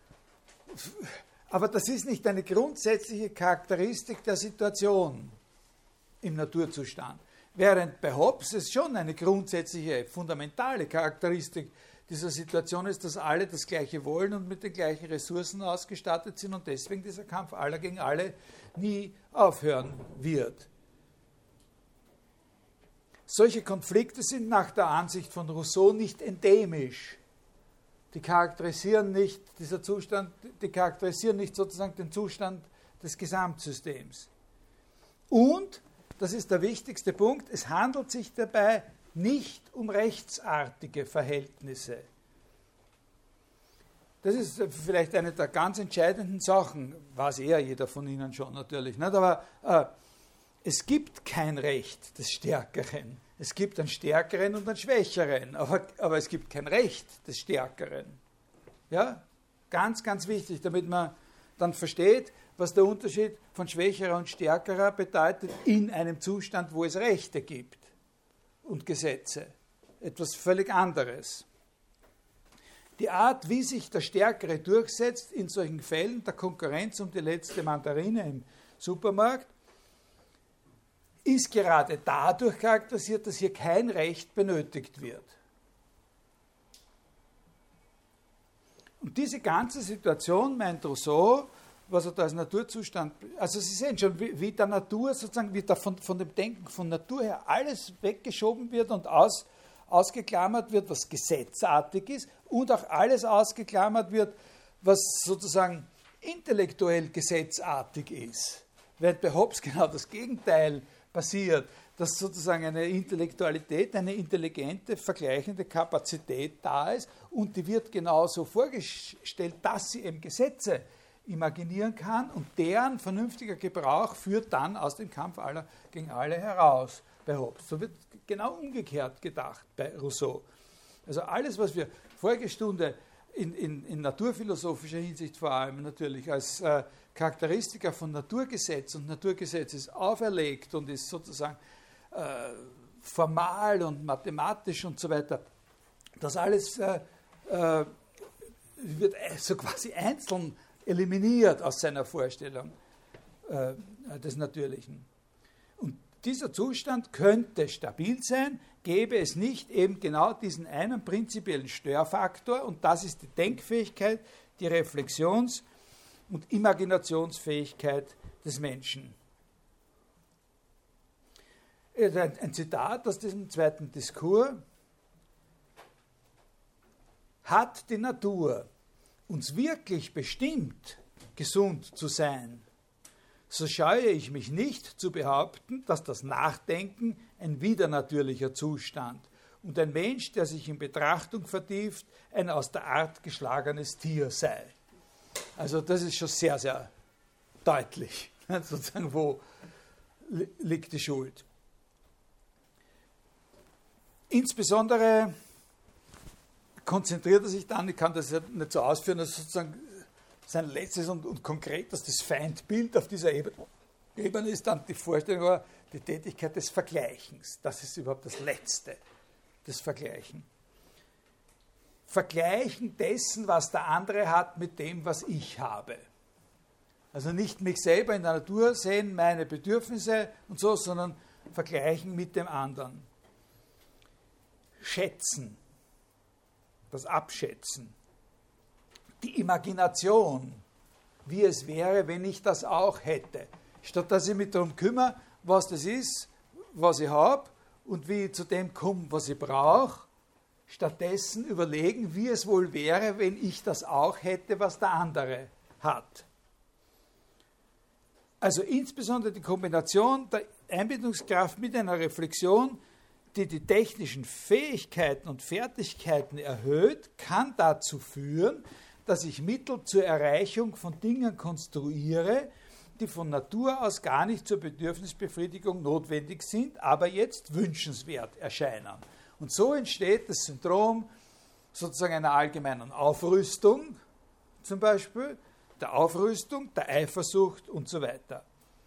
aber das ist nicht eine grundsätzliche Charakteristik der Situation im Naturzustand. Während bei Hobbes es schon eine grundsätzliche, fundamentale Charakteristik dieser Situation ist, dass alle das Gleiche wollen und mit den gleichen Ressourcen ausgestattet sind und deswegen dieser Kampf aller gegen alle nie aufhören wird. Solche Konflikte sind nach der Ansicht von Rousseau nicht endemisch. Die charakterisieren nicht, dieser Zustand, die charakterisieren nicht sozusagen den Zustand des Gesamtsystems. Und, das ist der wichtigste Punkt, es handelt sich dabei nicht um rechtsartige Verhältnisse. Das ist vielleicht eine der ganz entscheidenden Sachen, weiß eher jeder von Ihnen schon natürlich, nicht? Aber äh, es gibt kein Recht des Stärkeren. Es gibt einen Stärkeren und einen Schwächeren, aber, aber es gibt kein Recht des Stärkeren. Ja? Ganz, ganz wichtig, damit man dann versteht, was der Unterschied von Schwächerer und Stärkerer bedeutet in einem Zustand, wo es Rechte gibt und Gesetze. Etwas völlig anderes. Die Art, wie sich der Stärkere durchsetzt in solchen Fällen der Konkurrenz um die letzte Mandarine im Supermarkt, ist gerade dadurch charakterisiert, dass hier kein Recht benötigt wird. Und diese ganze Situation, meint Rousseau, was er da als Naturzustand, also Sie sehen schon, wie, wie der Natur sozusagen, wie da von, von dem Denken von Natur her alles weggeschoben wird und aus, ausgeklammert wird, was gesetzartig ist, und auch alles ausgeklammert wird, was sozusagen intellektuell gesetzartig ist. Während bei Hobbes genau das Gegenteil passiert, dass sozusagen eine Intellektualität, eine intelligente, vergleichende Kapazität da ist, und die wird genauso vorgestellt, dass sie eben Gesetze imaginieren kann, und deren vernünftiger Gebrauch führt dann aus dem Kampf aller gegen alle heraus bei Hobbes. So wird genau umgekehrt gedacht bei Rousseau. Also alles, was wir vorige Stunde in, in, in naturphilosophischer Hinsicht vor allem natürlich als äh, Charakteristika von Naturgesetz, und Naturgesetz ist auferlegt und ist sozusagen äh, formal und mathematisch und so weiter, das alles äh, äh, wird so quasi einzeln eliminiert aus seiner Vorstellung äh, des Natürlichen. Und dieser Zustand könnte stabil sein, gäbe es nicht eben genau diesen einen prinzipiellen Störfaktor, und das ist die Denkfähigkeit, die Reflexions- und Imaginationsfähigkeit des Menschen. Ein, ein Zitat aus diesem zweiten Diskurs: Hat die Natur uns wirklich bestimmt, gesund zu sein, so scheue ich mich nicht zu behaupten, dass das Nachdenken ein widernatürlicher Zustand und ein Mensch, der sich in Betrachtung vertieft, ein aus der Art geschlagenes Tier sei. Also das ist schon sehr, sehr deutlich, sozusagen, wo liegt die Schuld. Insbesondere konzentriert er sich dann, ich kann das ja nicht so ausführen, dass sozusagen sein letztes und, und konkretestes Feindbild auf dieser Ebene, Ebene ist dann die Vorstellung, aber die Tätigkeit des Vergleichens. Das ist überhaupt das Letzte, das Vergleichen. Vergleichen dessen, was der andere hat, mit dem, was ich habe. Also nicht mich selber in der Natur sehen, meine Bedürfnisse und so, sondern vergleichen mit dem anderen. Schätzen, das Abschätzen, die Imagination, wie es wäre, wenn ich das auch hätte. Statt dass ich mich darum kümmere, was das ist, was ich habe und wie ich zu dem komme, was ich brauche, stattdessen überlegen, wie es wohl wäre, wenn ich das auch hätte, was der andere hat. Also insbesondere die Kombination der Einbildungskraft mit einer Reflexion, die die technischen Fähigkeiten und Fertigkeiten erhöht, kann dazu führen, dass ich Mittel zur Erreichung von Dingen konstruiere, die von Natur aus gar nicht zur Bedürfnisbefriedigung notwendig sind, aber jetzt wünschenswert erscheinen. Und so entsteht das Syndrom sozusagen einer allgemeinen Aufrüstung, zum Beispiel, der Aufrüstung, der Eifersucht und so weiter.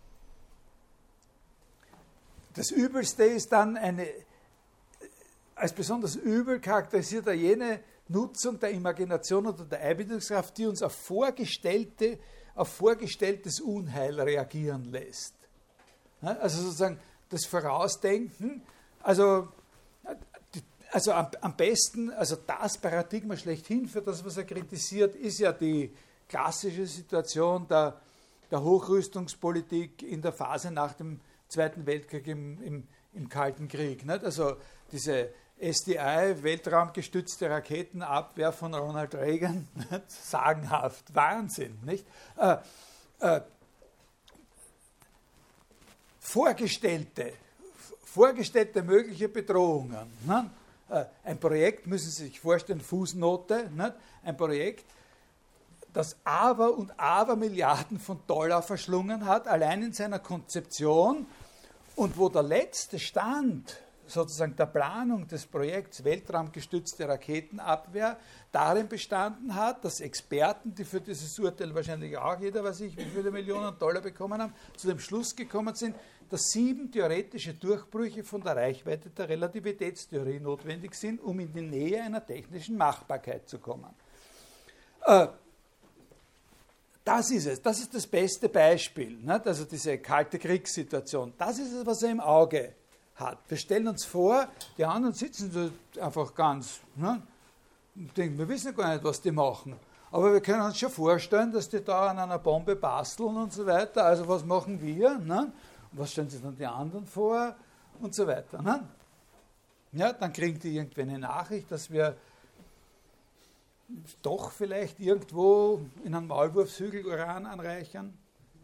Das Übelste ist dann eine, als besonders übel charakterisiert er jene Nutzung der Imagination oder der Einbildungskraft, die uns auf, vorgestellte, auf vorgestelltes Unheil reagieren lässt. Also sozusagen das Vorausdenken, also, also am, am besten, also das Paradigma schlechthin für das, was er kritisiert, ist ja die klassische Situation der, der Hochrüstungspolitik in der Phase nach dem Zweiten Weltkrieg im, im, im Kalten Krieg. Nicht? Also diese S D I, weltraumgestützte Raketenabwehr von Ronald Reagan, nicht? Sagenhaft, Wahnsinn. Nicht? Äh, äh, vorgestellte, vorgestellte mögliche Bedrohungen. Nicht? Äh, ein Projekt, müssen Sie sich vorstellen, Fußnote, nicht? Ein Projekt, das aber und aber Milliarden von Dollar verschlungen hat, allein in seiner Konzeption, und wo der letzte Stand sozusagen der Planung des Projekts weltraumgestützte Raketenabwehr darin bestanden hat, dass Experten, die für dieses Urteil wahrscheinlich auch jeder weiß ich, wie viele Millionen Dollar bekommen haben, zu dem Schluss gekommen sind, dass sieben theoretische Durchbrüche von der Reichweite der Relativitätstheorie notwendig sind, um in die Nähe einer technischen Machbarkeit zu kommen. Äh, Das ist es, das ist das beste Beispiel, nicht? Also diese kalte Kriegssituation. Das ist es, was er im Auge hat. Wir stellen uns vor, die anderen sitzen so einfach ganz, ne? Und denken, wir wissen gar nicht, was die machen. Aber wir können uns schon vorstellen, dass die da an einer Bombe basteln und so weiter. Also was machen wir? Ne? Und was stellen sich dann die anderen vor? Und so weiter. Ne? Ja, dann kriegen die irgendwie eine Nachricht, dass wir doch vielleicht irgendwo in einem Maulwurfshügel Uran anreichern.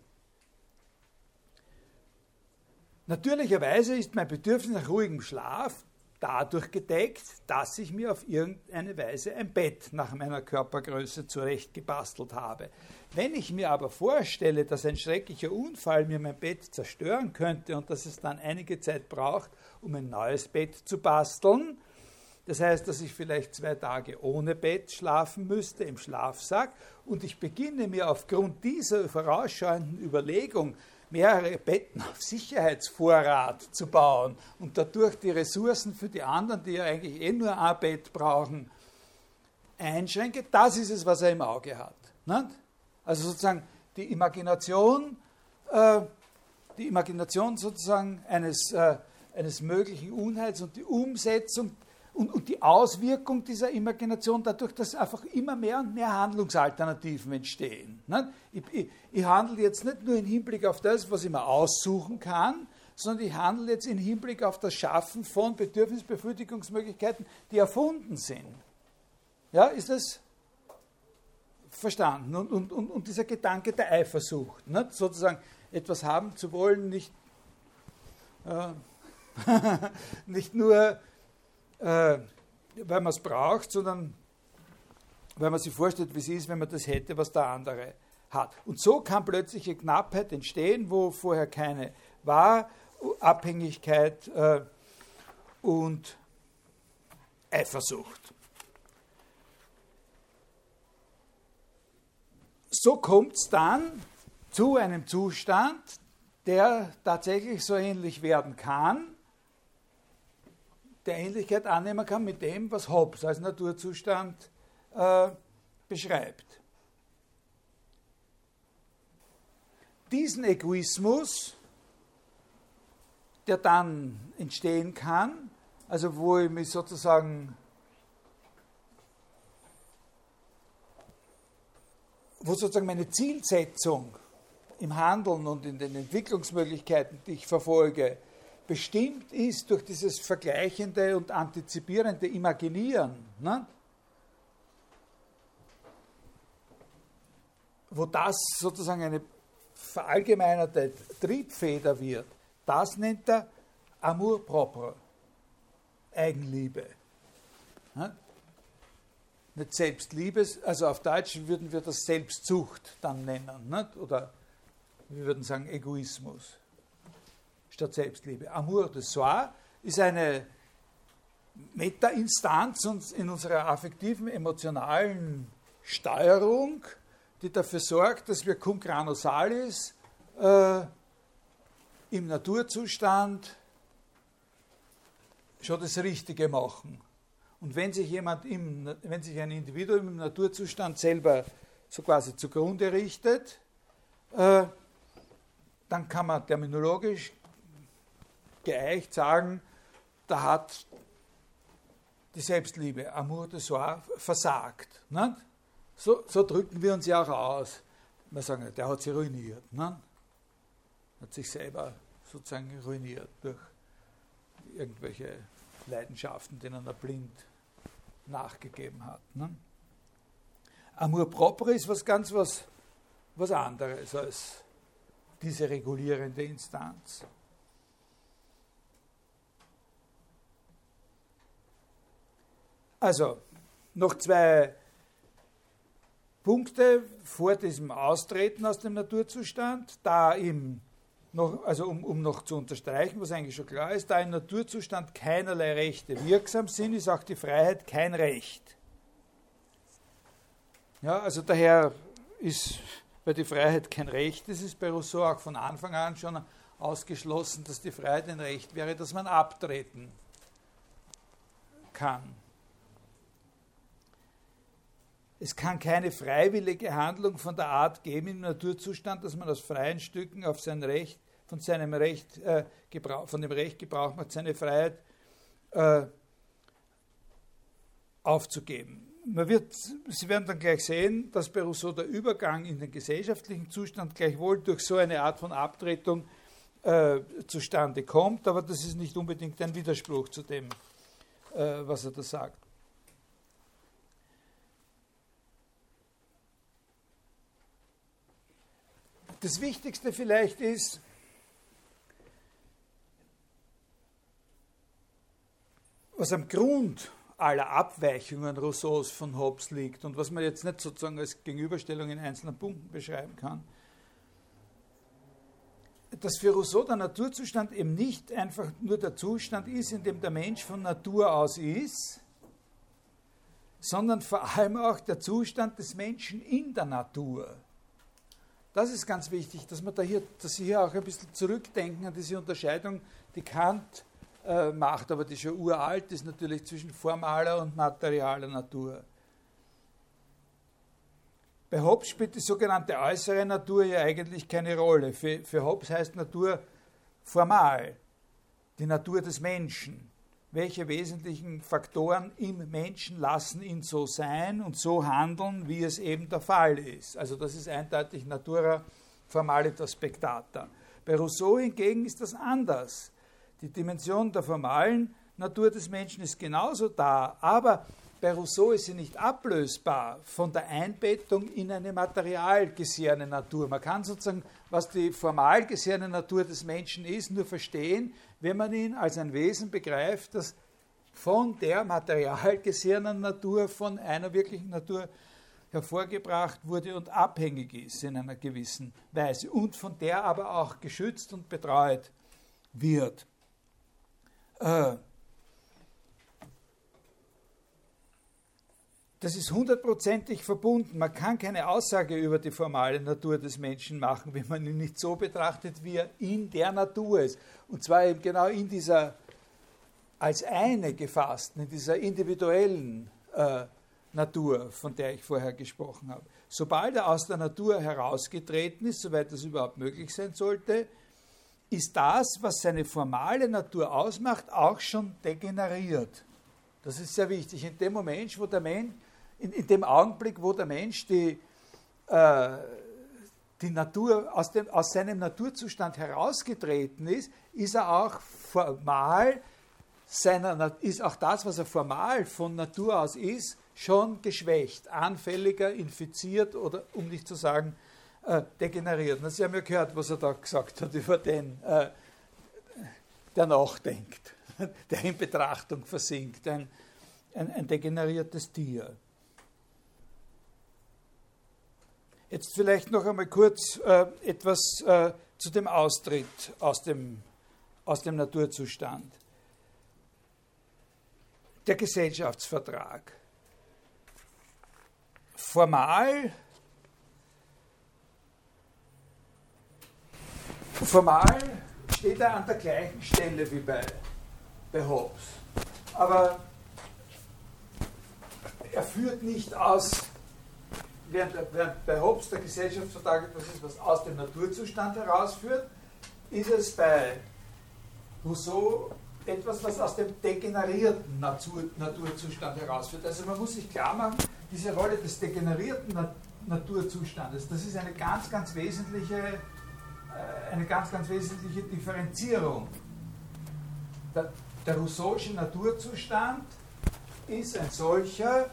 Natürlicherweise ist mein Bedürfnis nach ruhigem Schlaf dadurch gedeckt, dass ich mir auf irgendeine Weise ein Bett nach meiner Körpergröße zurechtgebastelt habe. Wenn ich mir aber vorstelle, dass ein schrecklicher Unfall mir mein Bett zerstören könnte und dass es dann einige Zeit braucht, um ein neues Bett zu basteln, das heißt, dass ich vielleicht zwei Tage ohne Bett schlafen müsste, im Schlafsack, und ich beginne mir aufgrund dieser vorausschauenden Überlegung mehrere Betten auf Sicherheitsvorrat zu bauen und dadurch die Ressourcen für die anderen, die ja eigentlich eh nur ein Bett brauchen, einschränke, das ist es, was er im Auge hat. Nicht? Also sozusagen die Imagination, äh, die Imagination sozusagen eines, äh, eines möglichen Unheils und die Umsetzung und, und die Auswirkung dieser Imagination dadurch, dass einfach immer mehr und mehr Handlungsalternativen entstehen. Ich, ich, ich handle jetzt nicht nur im Hinblick auf das, was ich mir aussuchen kann, sondern ich handle jetzt im Hinblick auf das Schaffen von Bedürfnisbefriedigungsmöglichkeiten, die erfunden sind. Ja, ist das verstanden? Und, und, und, und dieser Gedanke der Eifersucht, nicht? Sozusagen etwas haben zu wollen, nicht, äh, nicht nur Äh, weil man es braucht, sondern weil man sich vorstellt, wie es ist, wenn man das hätte, was der andere hat. Und so kann plötzliche Knappheit entstehen, wo vorher keine war, Abhängigkeit äh, und Eifersucht. So kommt es dann zu einem Zustand, der tatsächlich so ähnlich werden kann, der Ähnlichkeit annehmen kann mit dem, was Hobbes als Naturzustand äh, beschreibt. Diesen Egoismus, der dann entstehen kann, also wo ich mich sozusagen, wo sozusagen meine Zielsetzung im Handeln und in den Entwicklungsmöglichkeiten, die ich verfolge, bestimmt ist durch dieses vergleichende und antizipierende Imaginieren, ne? Wo das sozusagen eine verallgemeinerte Triebfeder wird, das nennt er Amour propre, Eigenliebe. Ne? Nicht Selbstliebe, also auf Deutsch würden wir das Selbstsucht dann nennen, ne? Oder wir würden sagen Egoismus statt Selbstliebe. Amour de soi ist eine Meta-Instanz in unserer affektiven, emotionalen Steuerung, die dafür sorgt, dass wir cum grano salis äh, im Naturzustand schon das Richtige machen. Und wenn sich jemand im, wenn sich ein Individuum im Naturzustand selber so quasi zugrunde richtet, äh, dann kann man terminologisch geeicht sagen, da hat die Selbstliebe, Amour de soi, versagt. Nicht? So, so drücken wir uns ja auch aus. Wir sagen, der hat sich ruiniert. Nicht? Hat sich selber sozusagen ruiniert durch irgendwelche Leidenschaften, denen er blind nachgegeben hat. Nicht? Amour propre ist was ganz was, was anderes als diese regulierende Instanz. Also, noch zwei Punkte vor diesem Austreten aus dem Naturzustand, da im, noch, also um, um noch zu unterstreichen, was eigentlich schon klar ist, da im Naturzustand keinerlei Rechte wirksam sind, ist auch die Freiheit kein Recht. Ja, also daher ist, weil die Freiheit kein Recht ist, ist bei Rousseau auch von Anfang an schon ausgeschlossen, dass die Freiheit ein Recht wäre, dass man abtreten kann. Es kann keine freiwillige Handlung von der Art geben im Naturzustand, dass man aus freien Stücken auf sein Recht, von seinem Recht, äh, Gebrauch, von dem Recht Gebrauch macht, seine Freiheit äh, aufzugeben. Man wird, Sie werden dann gleich sehen, dass bei Rousseau der Übergang in den gesellschaftlichen Zustand gleichwohl durch so eine Art von Abtretung äh, zustande kommt, aber das ist nicht unbedingt ein Widerspruch zu dem, äh, was er da sagt. Das Wichtigste vielleicht ist, was am Grund aller Abweichungen Rousseaus von Hobbes liegt und was man jetzt nicht sozusagen als Gegenüberstellung in einzelnen Punkten beschreiben kann, dass für Rousseau der Naturzustand eben nicht einfach nur der Zustand ist, in dem der Mensch von Natur aus ist, sondern vor allem auch der Zustand des Menschen in der Natur. Das ist ganz wichtig, dass man da hier, dass Sie hier auch ein bisschen zurückdenken an diese Unterscheidung, die Kant äh, macht, aber die schon uralt ist natürlich zwischen formaler und materialer Natur. Bei Hobbes spielt die sogenannte äußere Natur ja eigentlich keine Rolle. Für, für Hobbes heißt Natur formal, die Natur des Menschen. Welche wesentlichen Faktoren im Menschen lassen ihn so sein und so handeln, wie es eben der Fall ist. Also das ist eindeutig Natura formalitas spectata. Bei Rousseau hingegen ist das anders. Die Dimension der formalen Natur des Menschen ist genauso da, aber bei Rousseau ist sie nicht ablösbar von der Einbettung in eine material gesehene Natur. Man kann sozusagen, was die formal gesehene Natur des Menschen ist, nur verstehen, wenn man ihn als ein Wesen begreift, das von der material gesehenen Natur, von einer wirklichen Natur hervorgebracht wurde und abhängig ist in einer gewissen Weise und von der aber auch geschützt und betreut wird. Äh, Das ist hundertprozentig verbunden. Man kann keine Aussage über die formale Natur des Menschen machen, wenn man ihn nicht so betrachtet, wie er in der Natur ist. Und zwar eben genau in dieser, als eine gefassten, in dieser individuellen äh, Natur, von der ich vorher gesprochen habe. Sobald er aus der Natur herausgetreten ist, soweit das überhaupt möglich sein sollte, ist das, was seine formale Natur ausmacht, auch schon degeneriert. Das ist sehr wichtig. In dem Moment, wo der Mensch In, in dem Augenblick, wo der Mensch die, äh, die Natur aus, dem, aus seinem Naturzustand herausgetreten ist, ist er auch formal seiner, ist auch das, was er formal von Natur aus ist, schon geschwächt, anfälliger, infiziert oder, um nicht zu sagen, äh, degeneriert. Und Sie haben ja gehört, was er da gesagt hat über den, äh, der nachdenkt, der in Betrachtung versinkt, ein, ein, ein degeneriertes Tier. Jetzt vielleicht noch einmal kurz äh, etwas äh, zu dem Austritt aus dem, aus dem Naturzustand. Der Gesellschaftsvertrag. Formal, formal steht er an der gleichen Stelle wie bei, bei Hobbes. Aber er führt nicht aus, während, während bei Hobbes der Gesellschaftsvertrag etwas ist, was aus dem Naturzustand herausführt, ist es bei Rousseau etwas, was aus dem degenerierten Natur, Naturzustand herausführt. Also man muss sich klar machen, diese Rolle des degenerierten Nat Naturzustandes, das ist eine ganz, ganz wesentliche, äh, eine ganz, ganz wesentliche Differenzierung. Der, der Rousseau'sche Naturzustand ist ein solcher,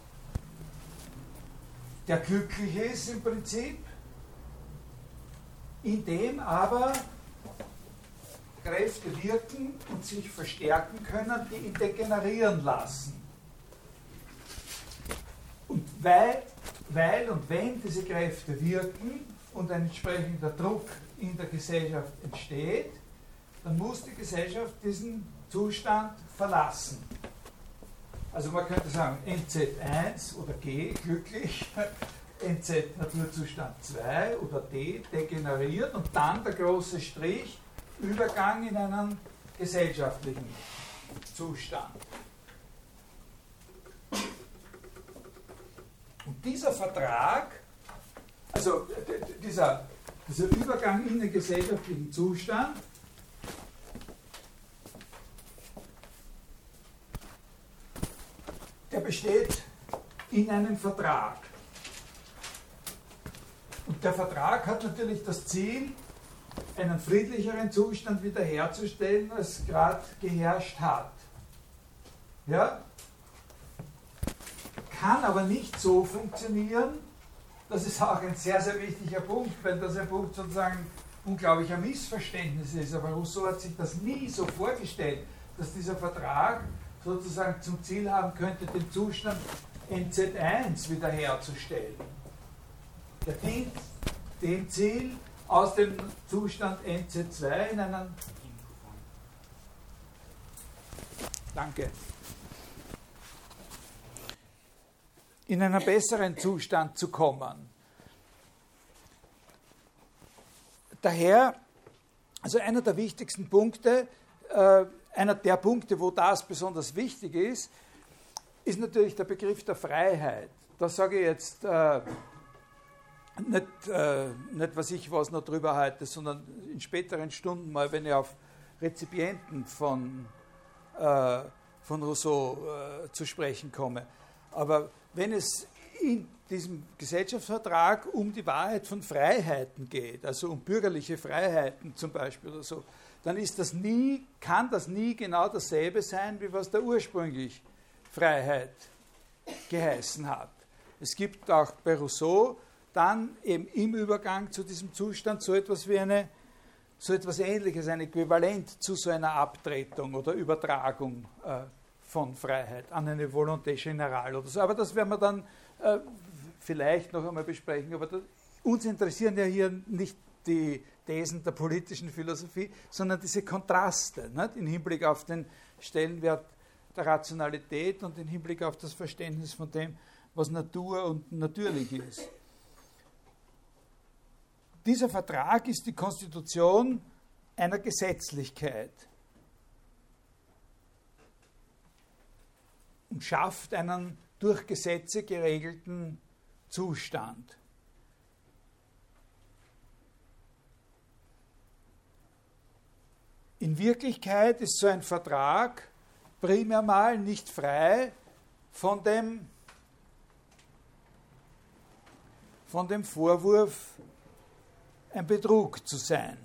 der glücklich ist im Prinzip, in dem aber Kräfte wirken und sich verstärken können, die ihn degenerieren lassen. Und weil, weil und wenn diese Kräfte wirken und ein entsprechender Druck in der Gesellschaft entsteht, dann muss die Gesellschaft diesen Zustand verlassen. Also man könnte sagen, N Z eins oder G, glücklich, N Z Naturzustand zwei oder D, degeneriert und dann der große Strich, Übergang in einen gesellschaftlichen Zustand. Und dieser Vertrag, also dieser, dieser Übergang in den gesellschaftlichen Zustand, der besteht in einem Vertrag. Und der Vertrag hat natürlich das Ziel, einen friedlicheren Zustand wiederherzustellen, als gerade geherrscht hat. ja, kann aber nicht so funktionieren, das ist auch ein sehr, sehr wichtiger Punkt, weil das ein Punkt sozusagen unglaublicher Missverständnis ist. Aber Rousseau hat sich das nie so vorgestellt, dass dieser Vertrag sozusagen zum Ziel haben könnte, den Zustand N Z eins wiederherzustellen. Der dient dem Ziel, aus dem Zustand N Z zwei in einen Danke. in einen besseren Zustand zu kommen. Daher, also einer der wichtigsten Punkte, äh, einer der Punkte, wo das besonders wichtig ist, ist natürlich der Begriff der Freiheit. Das sage ich jetzt äh, nicht, äh, nicht, was ich was noch drüber halte, sondern in späteren Stunden mal, wenn ich auf Rezipienten von, äh, von Rousseau äh, zu sprechen komme. Aber wenn es in diesem Gesellschaftsvertrag um die Wahrheit von Freiheiten geht, also um bürgerliche Freiheiten zum Beispiel oder so, dann ist das nie, kann das nie genau dasselbe sein, wie was da ursprünglich Freiheit geheißen hat. Es gibt auch bei Rousseau dann eben im Übergang zu diesem Zustand so etwas wie eine, so etwas Ähnliches, ein Äquivalent zu so einer Abtretung oder Übertragung äh, von Freiheit an eine Volonté générale oder so. Aber das werden wir dann äh, vielleicht noch einmal besprechen. Aber das, uns interessieren ja hier nicht die Thesen der politischen Philosophie, sondern diese Kontraste, nicht? Im Hinblick auf den Stellenwert der Rationalität und im Hinblick auf das Verständnis von dem, was Natur und natürlich ist. Dieser Vertrag ist die Konstitution einer Gesetzlichkeit und schafft einen durch Gesetze geregelten Zustand. In Wirklichkeit ist so ein Vertrag primär mal nicht frei von dem, von dem Vorwurf, ein Betrug zu sein.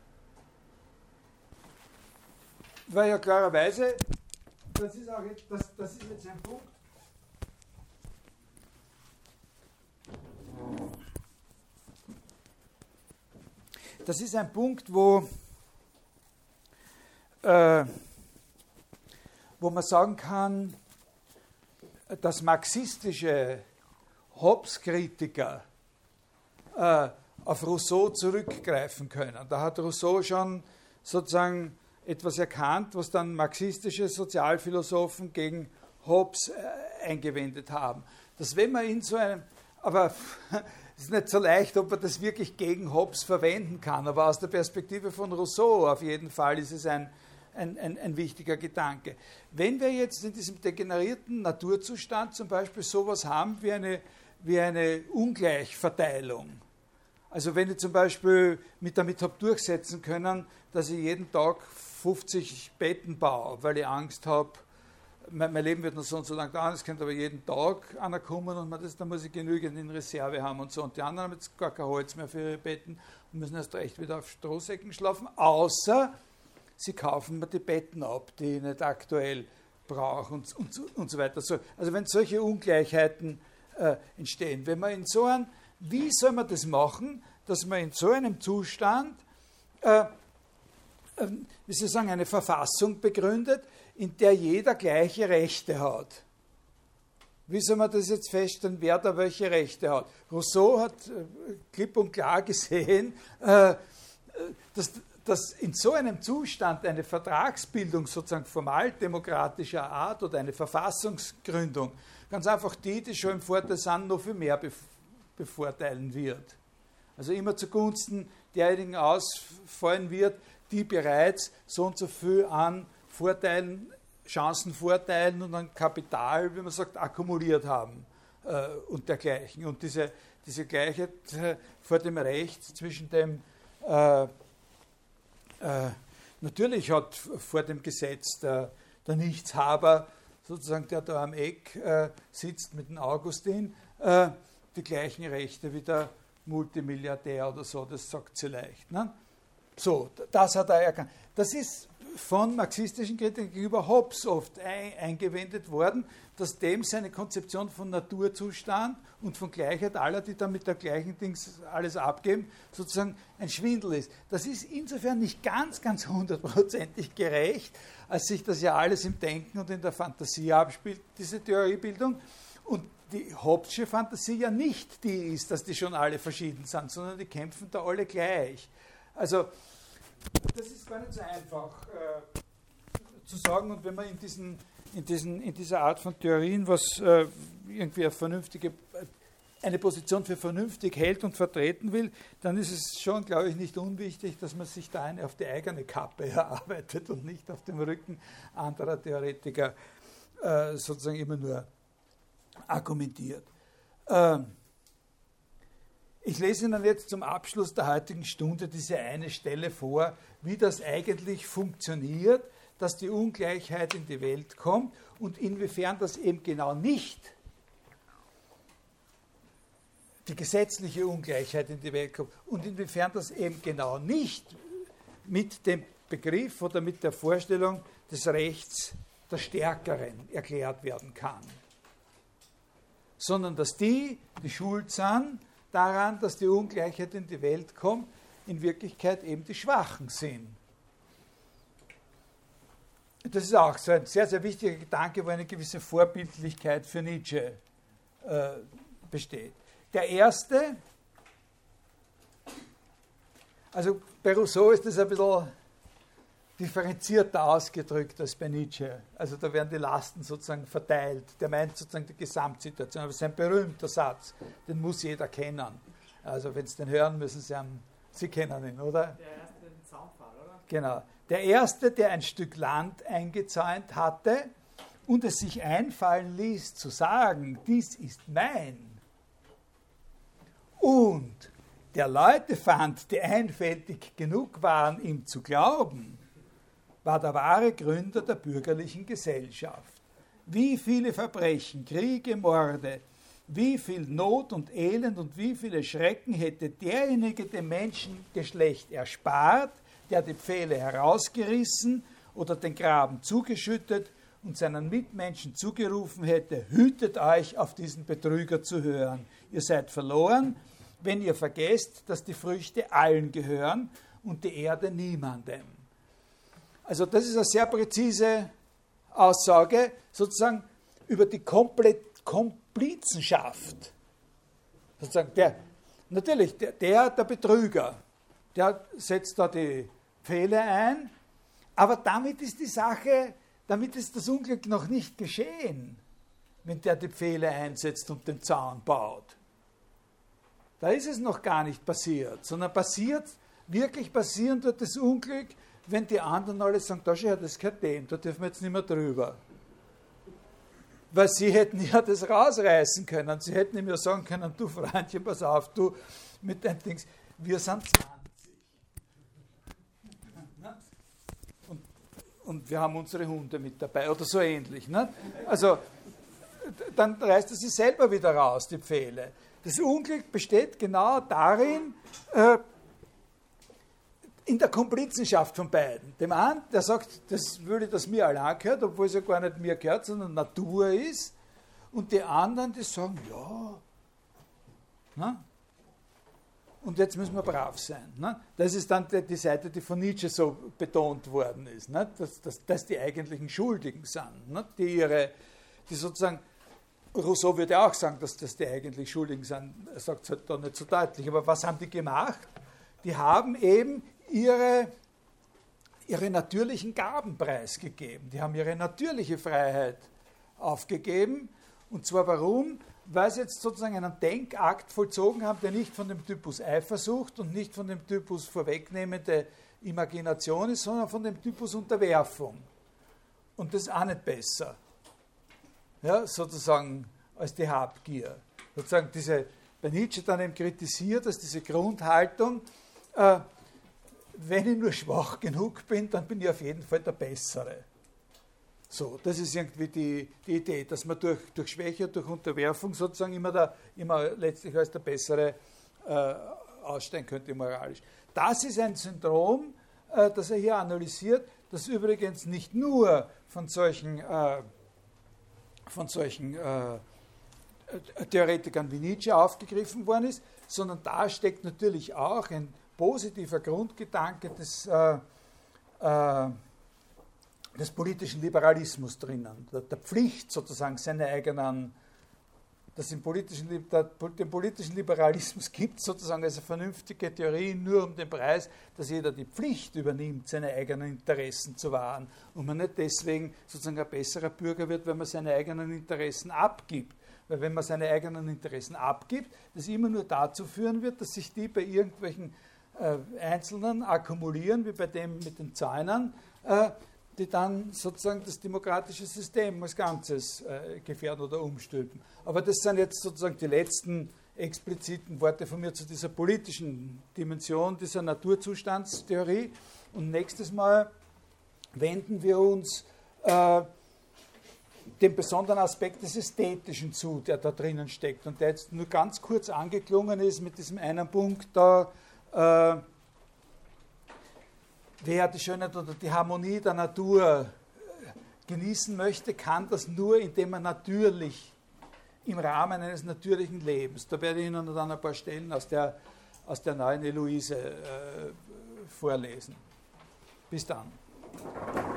Weil ja klarerweise, das ist, auch jetzt, das, das ist jetzt ein Punkt, das ist ein Punkt, wo, äh, wo man sagen kann, dass marxistische Hobbes-Kritiker äh, auf Rousseau zurückgreifen können. Da hat Rousseau schon sozusagen etwas erkannt, was dann marxistische Sozialphilosophen gegen Hobbes äh, eingewendet haben. Dass wenn man in so einem, aber es ist nicht so leicht, ob man das wirklich gegen Hobbes verwenden kann, aber aus der Perspektive von Rousseau auf jeden Fall ist es ein, ein, ein, ein wichtiger Gedanke. Wenn wir jetzt in diesem degenerierten Naturzustand zum Beispiel sowas haben wie eine, wie eine Ungleichverteilung, also wenn ich zum Beispiel mit damit habe durchsetzen können, dass ich jeden Tag fünfzig Betten baue, weil ich Angst habe, mein, mein Leben wird noch so und so lang dauern, es könnte aber jeden Tag einer kommen und man das, dann muss ich genügend in Reserve haben und so. Und die anderen haben jetzt gar kein Holz mehr für ihre Betten und müssen erst recht wieder auf Strohsäcken schlafen, außer sie kaufen mir die Betten ab, die ich nicht aktuell brauche und, und, und so weiter. Also wenn solche Ungleichheiten äh, entstehen, wenn man in so einem Wie soll man das machen, dass man in so einem Zustand, äh, äh, wie soll ich sagen, eine Verfassung begründet, in der jeder gleiche Rechte hat? Wie soll man das jetzt feststellen, wer da welche Rechte hat? Rousseau hat äh, klipp und klar gesehen, äh, dass, dass in so einem Zustand eine Vertragsbildung sozusagen formaldemokratischer Art oder eine Verfassungsgründung, ganz einfach die, die schon im Vorteil sind, noch viel mehr bef- bevorteilen wird. Also immer zugunsten derjenigen ausfallen wird, die bereits so und so viel an Vorteilen, Chancenvorteilen und an Kapital, wie man sagt, akkumuliert haben äh, und dergleichen. Und diese, diese Gleichheit äh, vor dem Recht zwischen dem, äh, äh, natürlich hat vor dem Gesetz der, der Nichtshaber, sozusagen der da am Eck äh, sitzt mit dem Augustin, äh, die gleichen Rechte wie der Multimilliardär oder so, das sagt sie leicht. Ne? So, das hat er erkannt. Das ist von marxistischen Kritikern gegenüber Hobbes oft ein, eingewendet worden, dass dem seine Konzeption von Naturzustand und von Gleichheit aller, die dann mit der gleichen Dings alles abgeben, sozusagen ein Schwindel ist. Das ist insofern nicht ganz, ganz hundertprozentig gerecht, als sich das ja alles im Denken und in der Fantasie abspielt, diese Theoriebildung. Und die Hobbesche Fantasie ja nicht die ist, dass die schon alle verschieden sind, sondern die kämpfen da alle gleich. Also das ist gar nicht so einfach äh, zu sagen, und wenn man in, diesen, in, diesen, in dieser Art von Theorien was äh, irgendwie eine vernünftige, eine Position für vernünftig hält und vertreten will, dann ist es schon, glaube ich, nicht unwichtig, dass man sich da eine auf die eigene Kappe erarbeitet und nicht auf dem Rücken anderer Theoretiker äh, sozusagen immer nur argumentiert. Ähm, Ich lese Ihnen jetzt zum Abschluss der heutigen Stunde diese eine Stelle vor, wie das eigentlich funktioniert, dass die Ungleichheit in die Welt kommt und inwiefern das eben genau nicht die gesetzliche Ungleichheit in die Welt kommt und inwiefern das eben genau nicht mit dem Begriff oder mit der Vorstellung des Rechts der Stärkeren erklärt werden kann, sondern dass die, die schuld sind daran, dass die Ungleichheit in die Welt kommt, in Wirklichkeit eben die Schwachen sind. Das ist auch so ein sehr, sehr wichtiger Gedanke, wo eine gewisse Vorbildlichkeit für Nietzsche äh, besteht. Der erste, also bei Rousseau ist das ein bisschen differenzierter ausgedrückt als bei Nietzsche. Also da werden die Lasten sozusagen verteilt. Der meint sozusagen die Gesamtsituation. Aber es ist ein berühmter Satz, den muss jeder kennen. Also wenn Sie den hören, müssen Sie haben, Sie kennen ihn, oder? Der erste den Zaunpfahl, oder? Genau. Der erste, der ein Stück Land eingezäunt hatte und es sich einfallen ließ zu sagen, dies ist mein, und der Leute fand, die einfältig genug waren, ihm zu glauben, war der wahre Gründer der bürgerlichen Gesellschaft. Wie viele Verbrechen, Kriege, Morde, wie viel Not und Elend und wie viele Schrecken hätte derjenige dem Menschengeschlecht erspart, der die Pfähle herausgerissen oder den Graben zugeschüttet und seinen Mitmenschen zugerufen hätte, hütet euch, auf diesen Betrüger zu hören. Ihr seid verloren, wenn ihr vergesst, dass die Früchte allen gehören und die Erde niemandem. Also das ist eine sehr präzise Aussage, sozusagen über die Komplett Komplizenschaft. Sozusagen der, natürlich, der, der, der Betrüger, der setzt da die Pfähle ein, aber damit ist die Sache, damit ist das Unglück noch nicht geschehen, wenn der die Pfähle einsetzt und den Zaun baut. Da ist es noch gar nicht passiert, sondern passiert, wirklich passieren dort das Unglück, wenn die anderen alle sagen, da schau, das gehört dem, da dürfen wir jetzt nicht mehr drüber. Weil sie hätten ja das rausreißen können, sie hätten ihm ja sagen können, du Freundchen, pass auf, du mit deinen Dings, wir sind zwanzig. Und, und wir haben unsere Hunde mit dabei oder so ähnlich. Ne? Also dann reißt er sich selber wieder raus, die Pfähle. Das Unglück besteht genau darin, äh, in der Komplizenschaft von beiden. Dem einen, der sagt, das würde das mir allein gehört, obwohl es ja gar nicht mir gehört, sondern Natur ist. Und die anderen, die sagen, ja, na? Und jetzt müssen wir brav sein. Ne? Das ist dann die, die Seite, die von Nietzsche so betont worden ist, ne? dass, dass, dass die eigentlichen Schuldigen sind, ne? die ihre, die sozusagen, Rousseau würde auch sagen, dass das die eigentlich Schuldigen sind, er sagt es halt da nicht so deutlich, aber was haben die gemacht? Die haben eben ihre, ihre natürlichen Gaben preisgegeben. Die haben ihre natürliche Freiheit aufgegeben. Und zwar warum? Weil sie jetzt sozusagen einen Denkakt vollzogen haben, der nicht von dem Typus Eifersucht und nicht von dem Typus vorwegnehmende Imagination ist, sondern von dem Typus Unterwerfung. Und das ist auch nicht besser. Ja, sozusagen als die Habgier. Sozusagen diese, bei Nietzsche dann eben kritisiert, dass diese Grundhaltung, äh, wenn ich nur schwach genug bin, dann bin ich auf jeden Fall der Bessere. So, das ist irgendwie die, die Idee, dass man durch, durch Schwäche, durch Unterwerfung sozusagen immer, der, immer letztlich als der Bessere äh, aussteigen könnte moralisch. Das ist ein Syndrom, äh, das er hier analysiert, das übrigens nicht nur von solchen, äh, von solchen äh, Theoretikern wie Nietzsche aufgegriffen worden ist, sondern da steckt natürlich auch ein positiver Grundgedanke des, äh, äh, des politischen Liberalismus drinnen, der, der Pflicht sozusagen seine eigenen, dass im politischen, der, den politischen Liberalismus gibt sozusagen als eine vernünftige Theorie nur um den Preis, dass jeder die Pflicht übernimmt, seine eigenen Interessen zu wahren und man nicht deswegen sozusagen ein besserer Bürger wird, wenn man seine eigenen Interessen abgibt. Weil wenn man seine eigenen Interessen abgibt, das immer nur dazu führen wird, dass sich die bei irgendwelchen äh, Einzelnen akkumulieren, wie bei dem mit den Zäunern, äh, die dann sozusagen das demokratische System als Ganzes äh, gefährden oder umstülpen. Aber das sind jetzt sozusagen die letzten expliziten Worte von mir zu dieser politischen Dimension dieser Naturzustandstheorie. Und nächstes Mal wenden wir uns äh, dem besonderen Aspekt des Ästhetischen zu, der da drinnen steckt und der jetzt nur ganz kurz angeklungen ist mit diesem einen Punkt da, äh, wer die Schönheit oder die Harmonie der Natur genießen möchte, kann das nur, indem er natürlich im Rahmen eines natürlichen Lebens, da werde ich Ihnen dann ein paar Stellen aus der, aus der neuen Heloise äh, vorlesen. Bis dann.